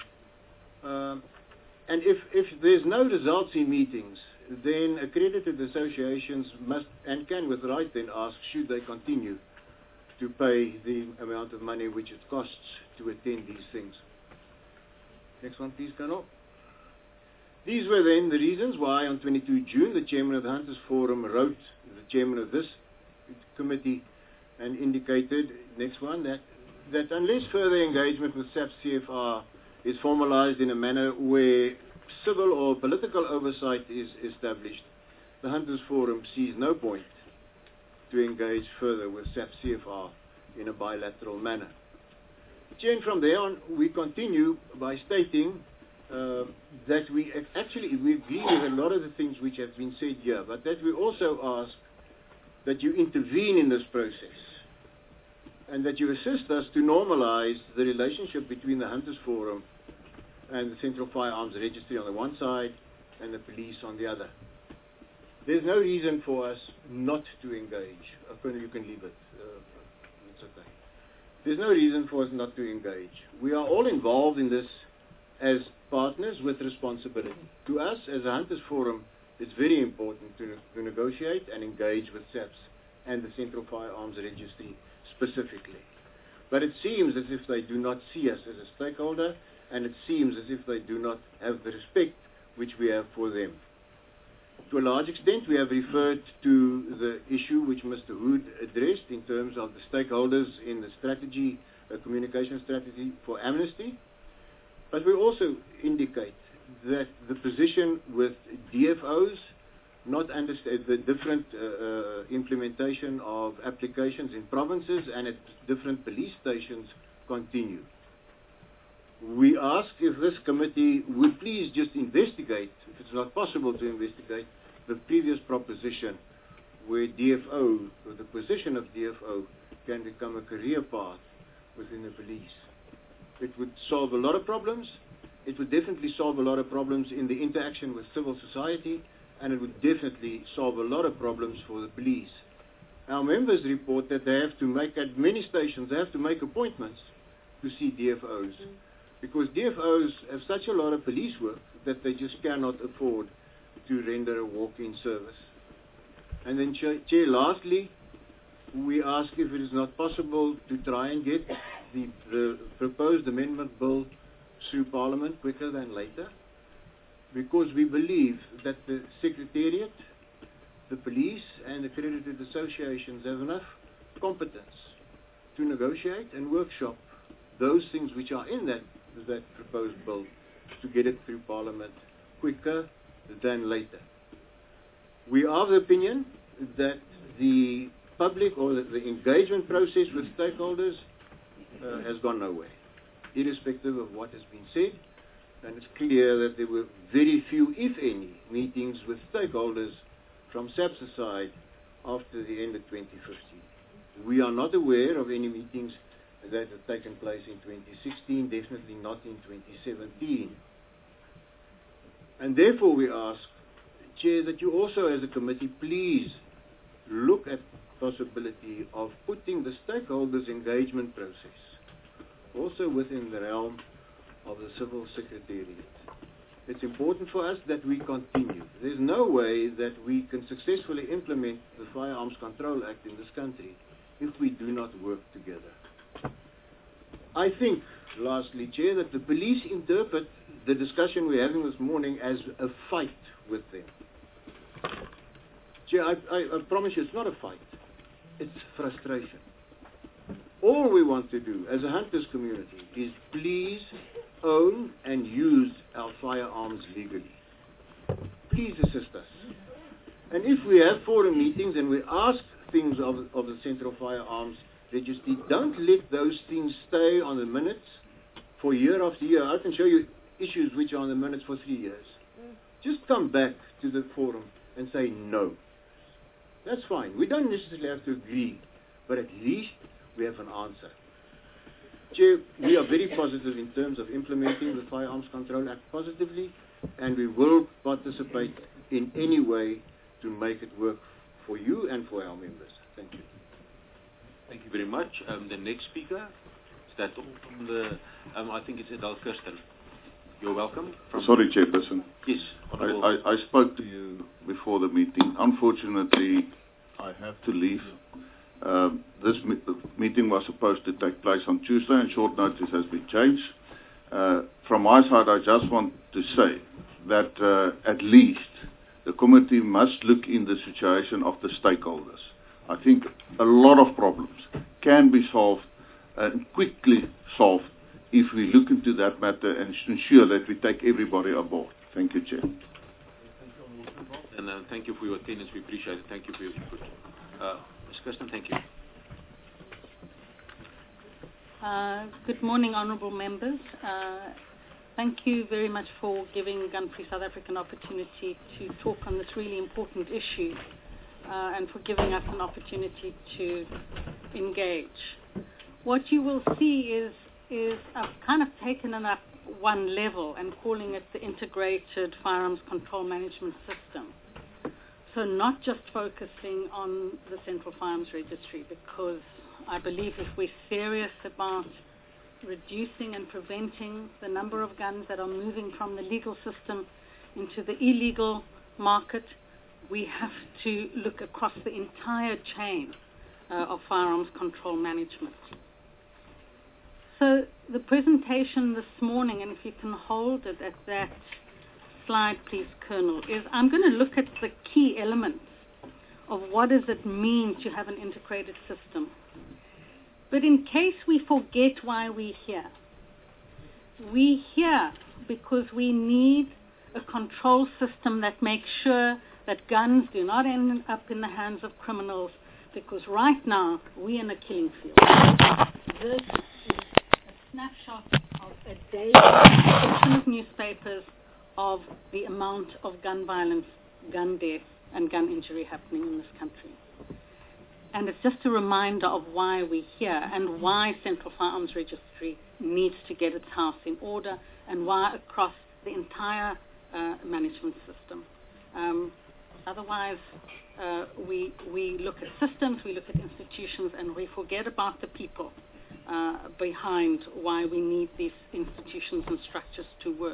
And if there's no results in meetings, then accredited associations must and can with right then ask, should they continue to pay the amount of money which it costs to attend these things. Next one, please, Colonel. These were then the reasons why on 22 June the chairman of the Hunters Forum wrote the chairman of this committee and indicated, next one, that unless further engagement with SAPS CFR is formalized in a manner where civil or political oversight is established, the Hunters Forum sees no point to engage further with SAPS CFR in a bilateral manner. And from there on, we continue by stating that we agree with a lot of the things which have been said here, but that we also ask that you intervene in this process and that you assist us to normalize the relationship between the Hunters Forum and the Central Firearms Registry on the one side and the police on the other. There's no reason for us not to engage. You can leave it. It's okay. There's no reason for us not to engage. We are all involved in this as partners with responsibility. To us, as a Hunters Forum, it's very important to negotiate and engage with SAPS and the Central Firearms Registry specifically. But it seems as if they do not see us as a stakeholder, and it seems as if they do not have the respect which we have for them. To a large extent, we have referred to the issue which Mr. Hood addressed in terms of the stakeholders in the strategy, communication strategy for amnesty. But we also indicate that the position with DFOs, not understand the different implementation of applications in provinces and at different police stations continue. We ask if this committee would please just investigate, if it's not possible to investigate, the previous proposition where DFO, or the position of DFO, can become a career path within the police. It would solve a lot of problems. It would definitely solve a lot of problems in the interaction with civil society, and it would definitely solve a lot of problems for the police. Our members report that they have to make, at many stations, they have to make appointments to see DFOs, because DFOs have such a lot of police work that they just cannot afford to render a walk-in service. And then, Chair, lastly, we ask if it is not possible to try and get the proposed amendment bill through Parliament quicker than later, because we believe that the Secretariat, the police and accredited associations have enough competence to negotiate and workshop those things which are in that proposed bill to get it through Parliament quicker than later. We are of the opinion that the public or the engagement process with stakeholders has gone nowhere. Irrespective of what has been said, And it's clear that there were very few, if any, meetings with stakeholders from SAPS's side after the end of 2015. We are not aware of any meetings that have taken place in 2016, definitely not in 2017. And therefore we ask, Chair, that you also as a committee please look at the possibility of putting the stakeholders' engagement process also within the realm of the Civil Secretariat. It's important for us that we continue. There's no way that we can successfully implement the Firearms Control Act in this country if we do not work together. I think, lastly, Chair, that the police interpret the discussion we're having this morning as a fight with them. Chair, I promise you it's not a fight. It's frustration. All we want to do as a hunters community is please own and use our firearms legally. Please assist us. And if we have forum meetings and we ask things of the Central Firearms Registry, don't let those things stay on the minutes for year after year. I can show you issues which are on the minutes for 3 years. Just come back to the forum and say no. That's fine. We don't necessarily have to agree, but at least we have an answer. Chair, we are very positive in terms of implementing the Firearms Control Act positively, and we will participate in any way to make it work for you and for our members. Thank you. Thank you very much. The next speaker, is that all from the, I think it's Adele Kirsten. You're welcome. Sorry, Chairperson. Yes. I spoke to you before the meeting. Unfortunately, I have to leave. This meeting was supposed to take place on Tuesday, and short notice has been changed. From my side, I just want to say that at least the committee must look in the situation of the stakeholders. I think a lot of problems can be solved and quickly solved if we look into that matter and ensure that we take everybody aboard. Thank you, Chair. And thank you for your attendance. We appreciate it. Thank you for your input. Ms. Kirsten, thank you. Good morning, honourable members. Thank you very much for giving Gun Free South Africa an opportunity to talk on this really important issue and for giving us an opportunity to engage. What you will see is I've kind of taken it up one level and calling it the Integrated Firearms Control Management System. So not just focusing on the Central Firearms Registry, because I believe if we're serious about reducing and preventing the number of guns that are moving from the legal system into the illegal market, we have to look across the entire chain of firearms control management. So the presentation this morning, and if you can hold it at that slide, please, Colonel, is I'm going to look at the key elements of what does it mean to have an integrated system. But in case we forget why we're here because we need a control system that makes sure that guns do not end up in the hands of criminals, because right now we're in a killing field. This is a snapshot of a daily section of newspapers of the amount of gun violence, gun death, and gun injury happening in this country. And it's just a reminder of why we're here and why Central Firearms Registry needs to get its house in order, and why across the entire management system. Otherwise, we look at systems, we look at institutions, and we forget about the people behind why we need these institutions and structures to work.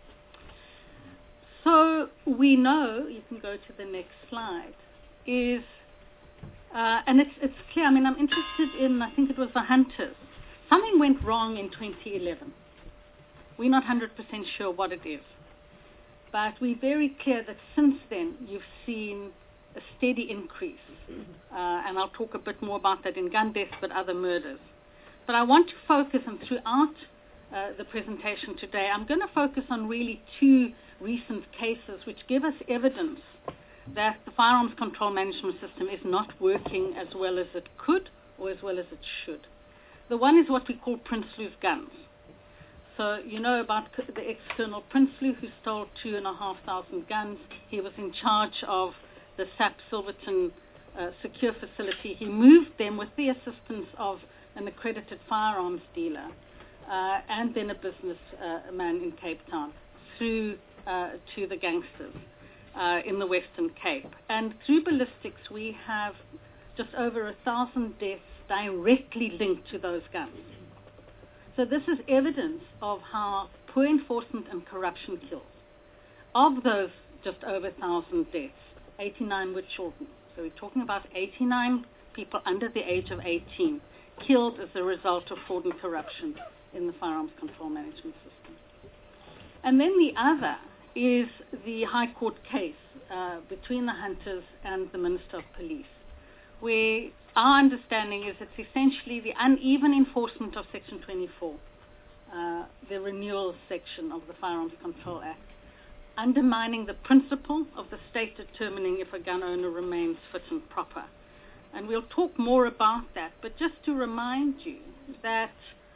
So we know, you can go to the next slide, is, and it's clear, I mean, I'm interested in, I think it was the hunters. Something went wrong in 2011. We're not 100% sure what it is. But we're very clear that since then you've seen a steady increase. And I'll talk a bit more about that in gun deaths, but other murders. But I want to focus, and throughout the presentation today, I'm going to focus on really two recent cases which give us evidence that the firearms control management system is not working as well as it could or as well as it should. The one is what we call Prinsloo's guns. So you know about the ex-Colonel Prinsloo, who stole 2,500 guns. He was in charge of the SAP Silverton secure facility. He moved them with the assistance of an accredited firearms dealer and then a businessman in Cape Town through to the gangsters in the Western Cape. And through ballistics, we have just over 1,000 deaths directly linked to those guns. So this is evidence of how poor enforcement and corruption kills. Of those just over 1,000 deaths, 89 were children. So we're talking about 89 people under the age of 18 killed as a result of fraud and corruption in the firearms control management system. And then the other is the High Court case between the hunters and the Minister of Police, where our understanding is it's essentially the uneven enforcement of Section 24, the renewal section of the Firearms Control Act, undermining the principle of the state determining if a gun owner remains fit and proper. And we'll talk more about that, but just to remind you that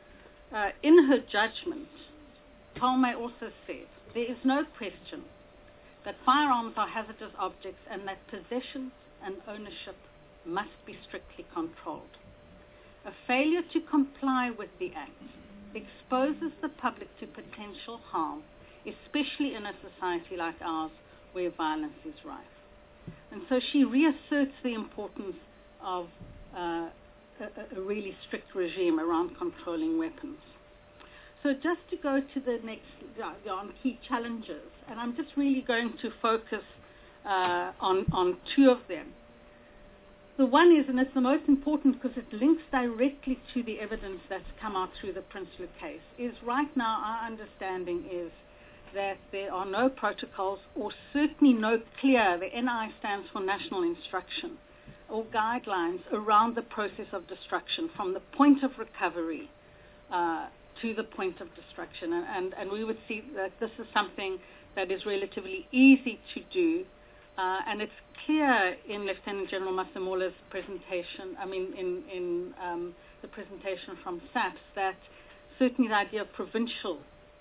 in her judgment, Palme also said there is no question that firearms are hazardous objects and that possession and ownership must be strictly controlled. A failure to comply with the Act exposes the public to potential harm, especially in a society like ours where violence is rife. And so she reasserts the importance of a really strict regime around controlling weapons. So just to go to the next, on key challenges, and I'm just really going to focus on two of them. The one is, and it's the most important because it links directly to the evidence that's come out through the Prinsloo case, is right now our understanding is that there are no protocols or certainly no clear, the NI stands for National Instruction, or guidelines around the process of destruction from the point of recovery to the point of destruction. And we would see that this is something that is relatively easy to do. And it's clear in Lieutenant General Masemola's presentation, in the presentation from SAPS, that certainly the idea of provincial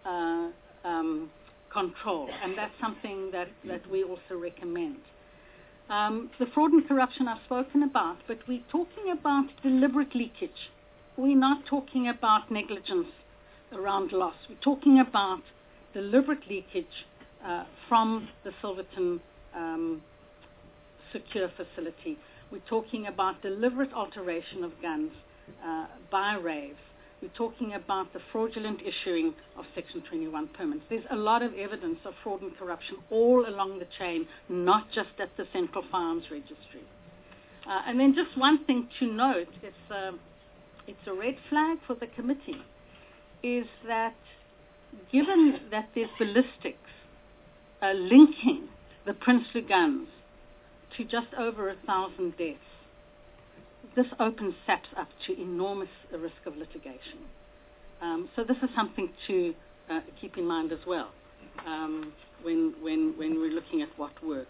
control, and that's something that we also recommend. The fraud and corruption I've spoken about, but we're talking about deliberate leakage. We're not talking about negligence around loss. We're talking about deliberate leakage from the Silverton secure facility. We're talking about deliberate alteration of guns by raves. We're talking about the fraudulent issuing of Section 21 permits. There's a lot of evidence of fraud and corruption all along the chain, not just at the Central Firearms Registry. And then just one thing to note, it's a red flag for the committee, is that given that there's ballistics linking the Prinsloo guns to just over 1,000 deaths, this opens SAPS up to enormous risk of litigation. So this is something to keep in mind as well when we're looking at what works.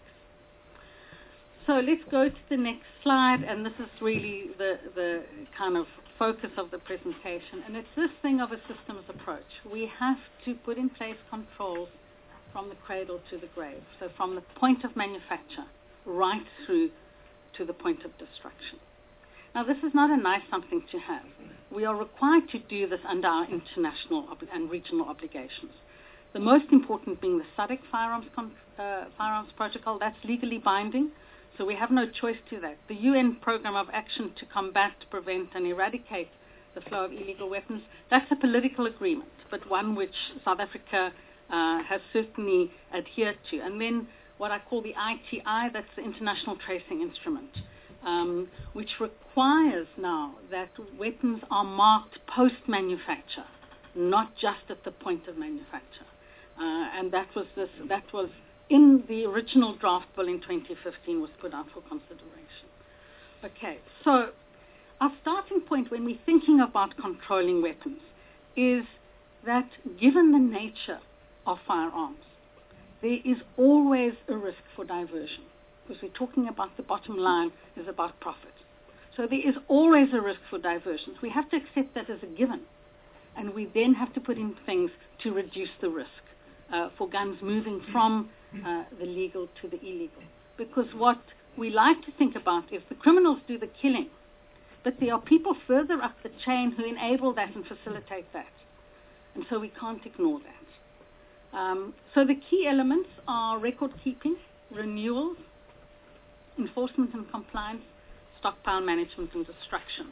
So let's go to the next slide, and this is really the kind of focus of the presentation, and it's this thing of a systems approach. We have to put in place controls from the cradle to the grave, so from the point of manufacture right through to the point of destruction. Now, this is not a nice something to have. We are required to do this under our international and regional obligations. The most important being the SADC firearms protocol. That's legally binding, so we have no choice to that. The UN Program of Action to Combat, Prevent and Eradicate the Flow of Illegal Weapons, that's a political agreement, but one which South Africa has certainly adhered to. And then what I call the ITI, that's the International Tracing Instrument, which requires now that weapons are marked post-manufacture, not just at the point of manufacture. And that was in the original draft bill in 2015 was put out for consideration. Okay, so our starting point when we're thinking about controlling weapons is that given the nature of firearms, there is always a risk for diversion, because we're talking about the bottom line is about profit. So there is always a risk for diversions. We have to accept that as a given. And we then have to put in things to reduce the risk for guns moving from the legal to the illegal. Because what we like to think about is the criminals do the killing, but there are people further up the chain who enable that and facilitate that. And so we can't ignore that. So the key elements are record keeping, renewals, enforcement and compliance, stockpile management and destruction.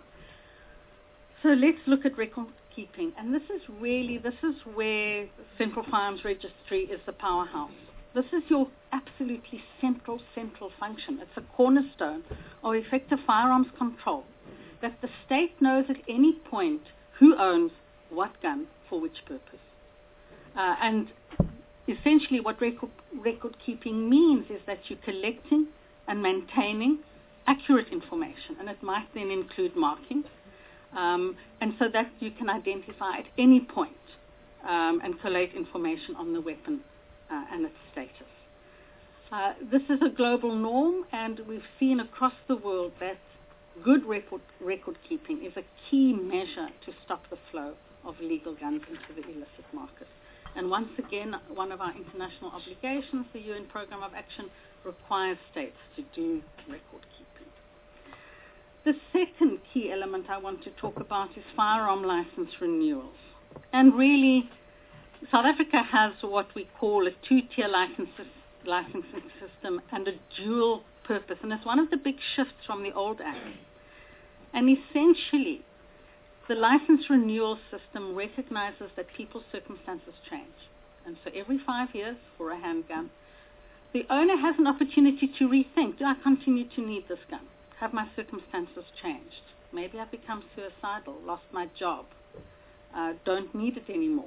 So let's look at record keeping. And this is where Central Firearms Registry is the powerhouse. This is your absolutely central function. It's a cornerstone of effective firearms control, that the state knows at any point who owns what gun for which purpose. And essentially what record keeping means is that you're collecting and maintaining accurate information, and it might then include markings, and so that you can identify at any point and collate information on the weapon and its status. This is a global norm, and we've seen across the world that good record keeping is a key measure to stop the flow of legal guns into the illicit market. And once again, one of our international obligations, the UN Programme of Action, requires states to do record keeping. The second key element I want to talk about is firearm license renewals. And really, South Africa has what we call a two-tier licensing system and a dual purpose. And it's one of the big shifts from the old Act. And essentially, the license renewal system recognizes that people's circumstances change. And so every 5 years for a handgun, the owner has an opportunity to rethink, do I continue to need this gun? Have my circumstances changed? Maybe I've become suicidal, lost my job, don't need it anymore.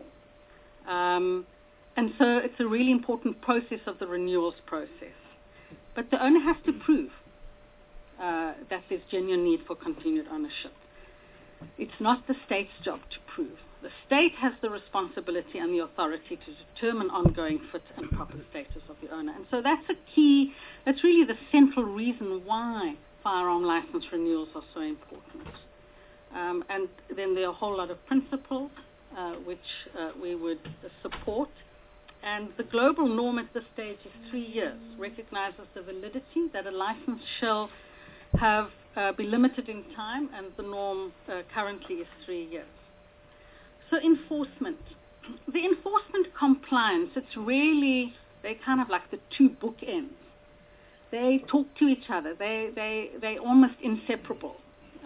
And so it's a really important process of the renewals process. But the owner has to prove that there's genuine need for continued ownership. It's not the state's job to prove. The state has the responsibility and the authority to determine ongoing fit and proper status of the owner. And so that's really the central reason why firearm license renewals are so important. And then there are a whole lot of principles which we would support. And the global norm at this stage is 3 years, recognizes the validity that a license shall have be limited in time, and the norm currently is 3 years. So enforcement. The enforcement compliance, it's really, they're kind of like the two bookends. They talk to each other. They're almost inseparable.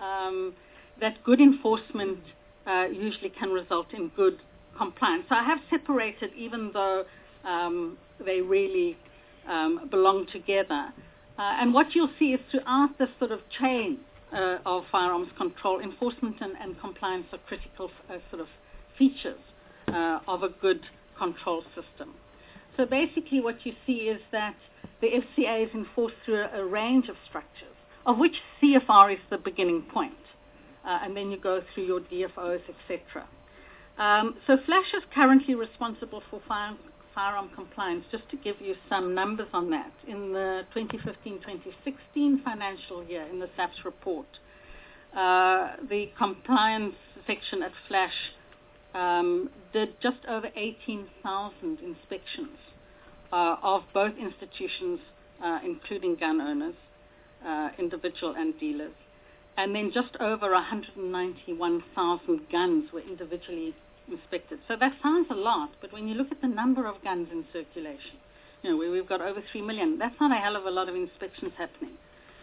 That good enforcement usually can result in good compliance. So I have separated, even though they really belong together. And what you'll see is throughout this sort of chain of firearms control, enforcement and compliance are critical sort of features of a good control system. So basically what you see is that the FCA is enforced through a range of structures, of which CFR is the beginning point. And then you go through your DFOs, etc. So Flash is currently responsible for firearm compliance. Just to give you some numbers on that, in the 2015-2016 financial year, in the SAPS report, the compliance section at Flash did just over 18,000 inspections of both institutions, including gun owners, individual and dealers. And then just over 191,000 guns were individually inspected. So that sounds a lot, but when you look at the number of guns in circulation, where we've got over 3 million, that's not a hell of a lot of inspections happening.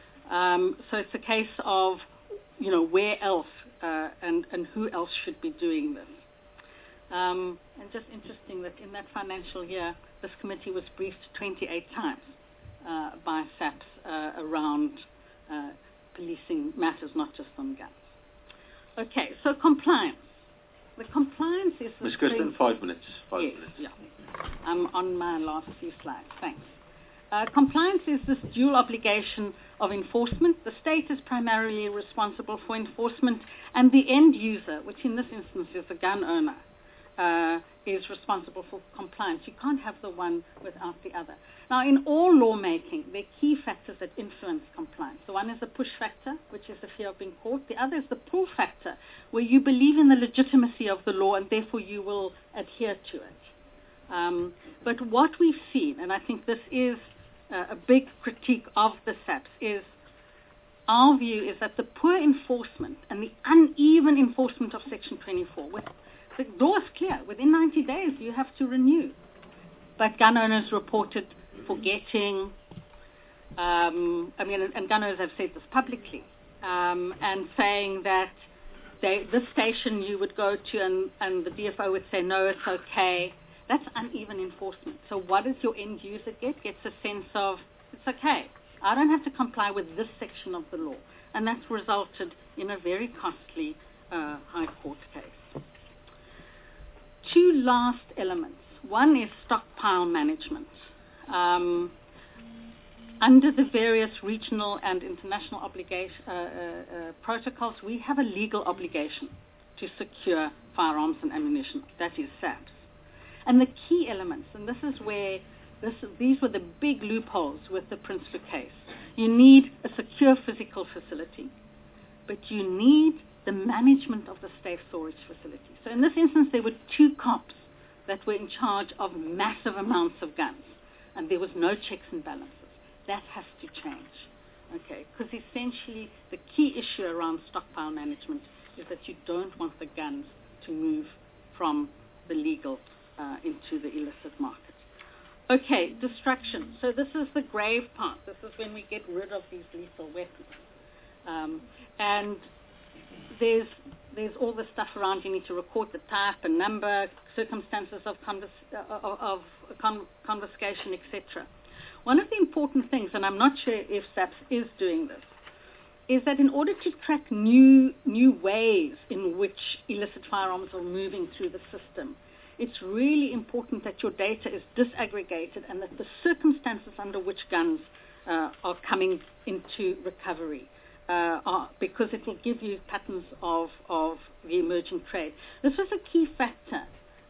So it's a case of, where else and who else should be doing this. And just interesting that in that financial year, this committee was briefed 28 times by SAPS around policing matters, not just on guns. Okay, so compliance. The compliance is... Ms. Kirsten, 5 minutes. Yes, yeah. I'm on my last few slides. Thanks. Compliance is this dual obligation of enforcement. The state is primarily responsible for enforcement, and the end user, which in this instance is the gun owner, is responsible for compliance. You can't have the one without the other. Now, in all lawmaking, there are key factors that influence compliance. The one is the push factor, which is the fear of being caught. The other is the pull factor, where you believe in the legitimacy of the law and therefore you will adhere to it. But what we've seen, and I think this is a big critique of the SAPS, is our view is that the poor enforcement and the uneven enforcement of Section 24, the law is clear. Within 90 days, you have to renew. But gun owners reported forgetting, and gun owners have said this publicly, and saying that this station you would go to and the DFO would say, no, it's okay. That's uneven enforcement. So what does your end user get? Gets a sense of, it's okay. I don't have to comply with this section of the law. And that's resulted in a very costly High Court case. Two last elements. One is stockpile management. Under the various regional and international protocols, we have a legal obligation to secure firearms and ammunition. That is SAPS. And the key elements, and this is where these were the big loopholes with the Prinsloo case. You need a secure physical facility, but you need the management of the safe storage facility. So in this instance, there were two cops that were in charge of massive amounts of guns, and there was no checks and balances. That has to change, okay? Because essentially, the key issue around stockpile management is that you don't want the guns to move from the legal into the illicit market. Okay, destruction. So this is the grave part. This is when we get rid of these lethal weapons. And there's all the stuff around. You need to record the type and number, circumstances of confiscation, etc. One of the important things, and I'm not sure if SAPS is doing this, is that in order to track new ways in which illicit firearms are moving through the system, it's really important that your data is disaggregated and that the circumstances under which guns are coming into recovery because it will give you patterns of the emerging trade. This was a key factor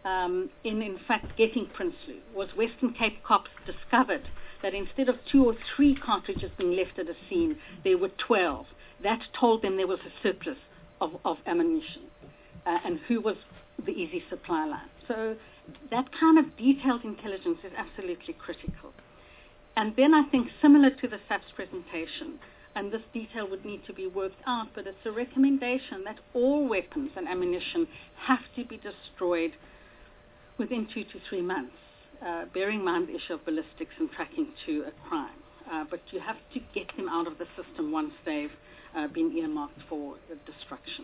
in fact, getting Prinsloo, was Western Cape cops discovered that instead of 2 or 3 cartridges being left at a scene, there were 12. That told them there was a surplus of ammunition and who was the easy supply line. So that kind of detailed intelligence is absolutely critical. And then I think similar to the SAPS presentation, and this detail would need to be worked out, but it's a recommendation that all weapons and ammunition have to be destroyed within 2 to 3 months, bearing in mind the issue of ballistics and tracking to a crime. But you have to get them out of the system once they've been earmarked for destruction.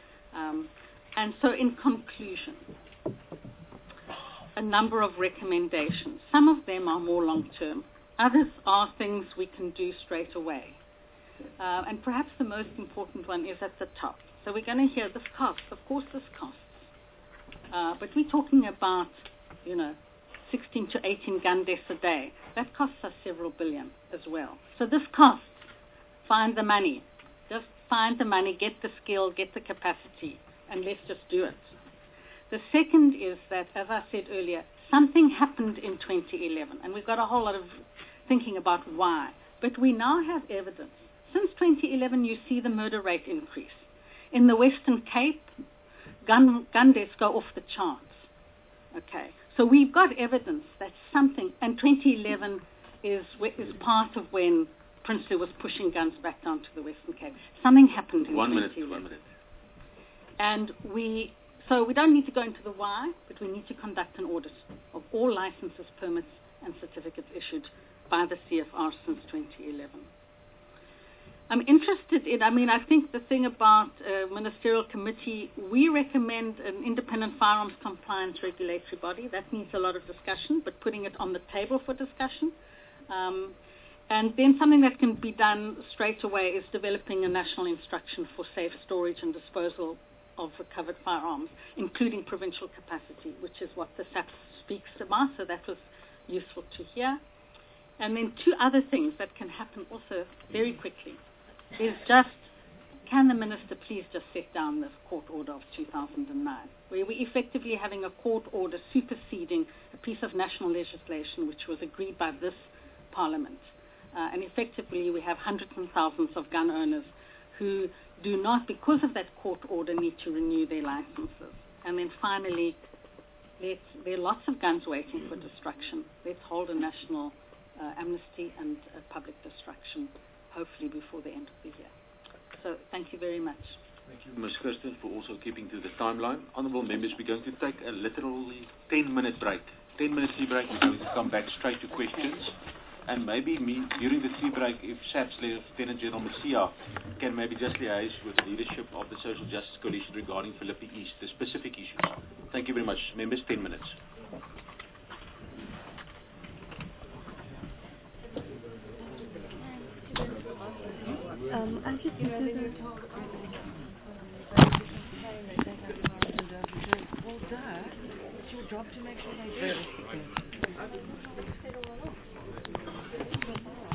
And so in conclusion, a number of recommendations. Some of them are more long-term. Others are things we can do straight away. And perhaps the most important one is at the top. So we're going to hear this costs. Of course this costs. But we're talking about, 16 to 18 gun deaths a day. That costs us several billion as well. So this costs. Find the money. Just find the money, get the skill, get the capacity, and let's just do it. The second is that, as I said earlier, something happened in 2011, and we've got a whole lot of thinking about why. But we now have evidence. Since 2011, you see the murder rate increase. In the Western Cape, gun deaths go off the charts. Okay, so we've got evidence that something, and 2011 is part of when Prinsloo was pushing guns back down to the Western Cape. Something happened in 2011. 1 minute. And so we don't need to go into the why, but we need to conduct an audit of all licenses, permits, and certificates issued by the CFR since 2011. I'm interested in, I think the thing about ministerial committee, we recommend an independent firearms compliance regulatory body. That needs a lot of discussion, but putting it on the table for discussion. And then something that can be done straight away is developing a national instruction for safe storage and disposal of recovered firearms, including provincial capacity, which is what the SAPS speaks about, so that was useful to hear. And then 2 other things that can happen also very quickly is just can the Minister please just set down this court order of 2009, where we're effectively having a court order superseding a piece of national legislation which was agreed by this Parliament. And effectively we have hundreds and thousands of gun owners who do not, because of that court order, need to renew their licenses. And then finally, there are lots of guns waiting for destruction. Let's hold a national amnesty and public destruction, hopefully before the end of the year. So thank you very much. Thank you, Ms. Kirsten, for also keeping to the timeline. Honourable members, we're going to take a literally 10-minute break. 10-minute tea break. We're going to come back straight to questions. And maybe during the tea break, if SAPS Lieutenant General Messia can maybe just liaise with the leadership of the Social Justice Coalition regarding Philippi East, the specific issues. Thank you very much. Members, 10 minutes. It's your job to make sure they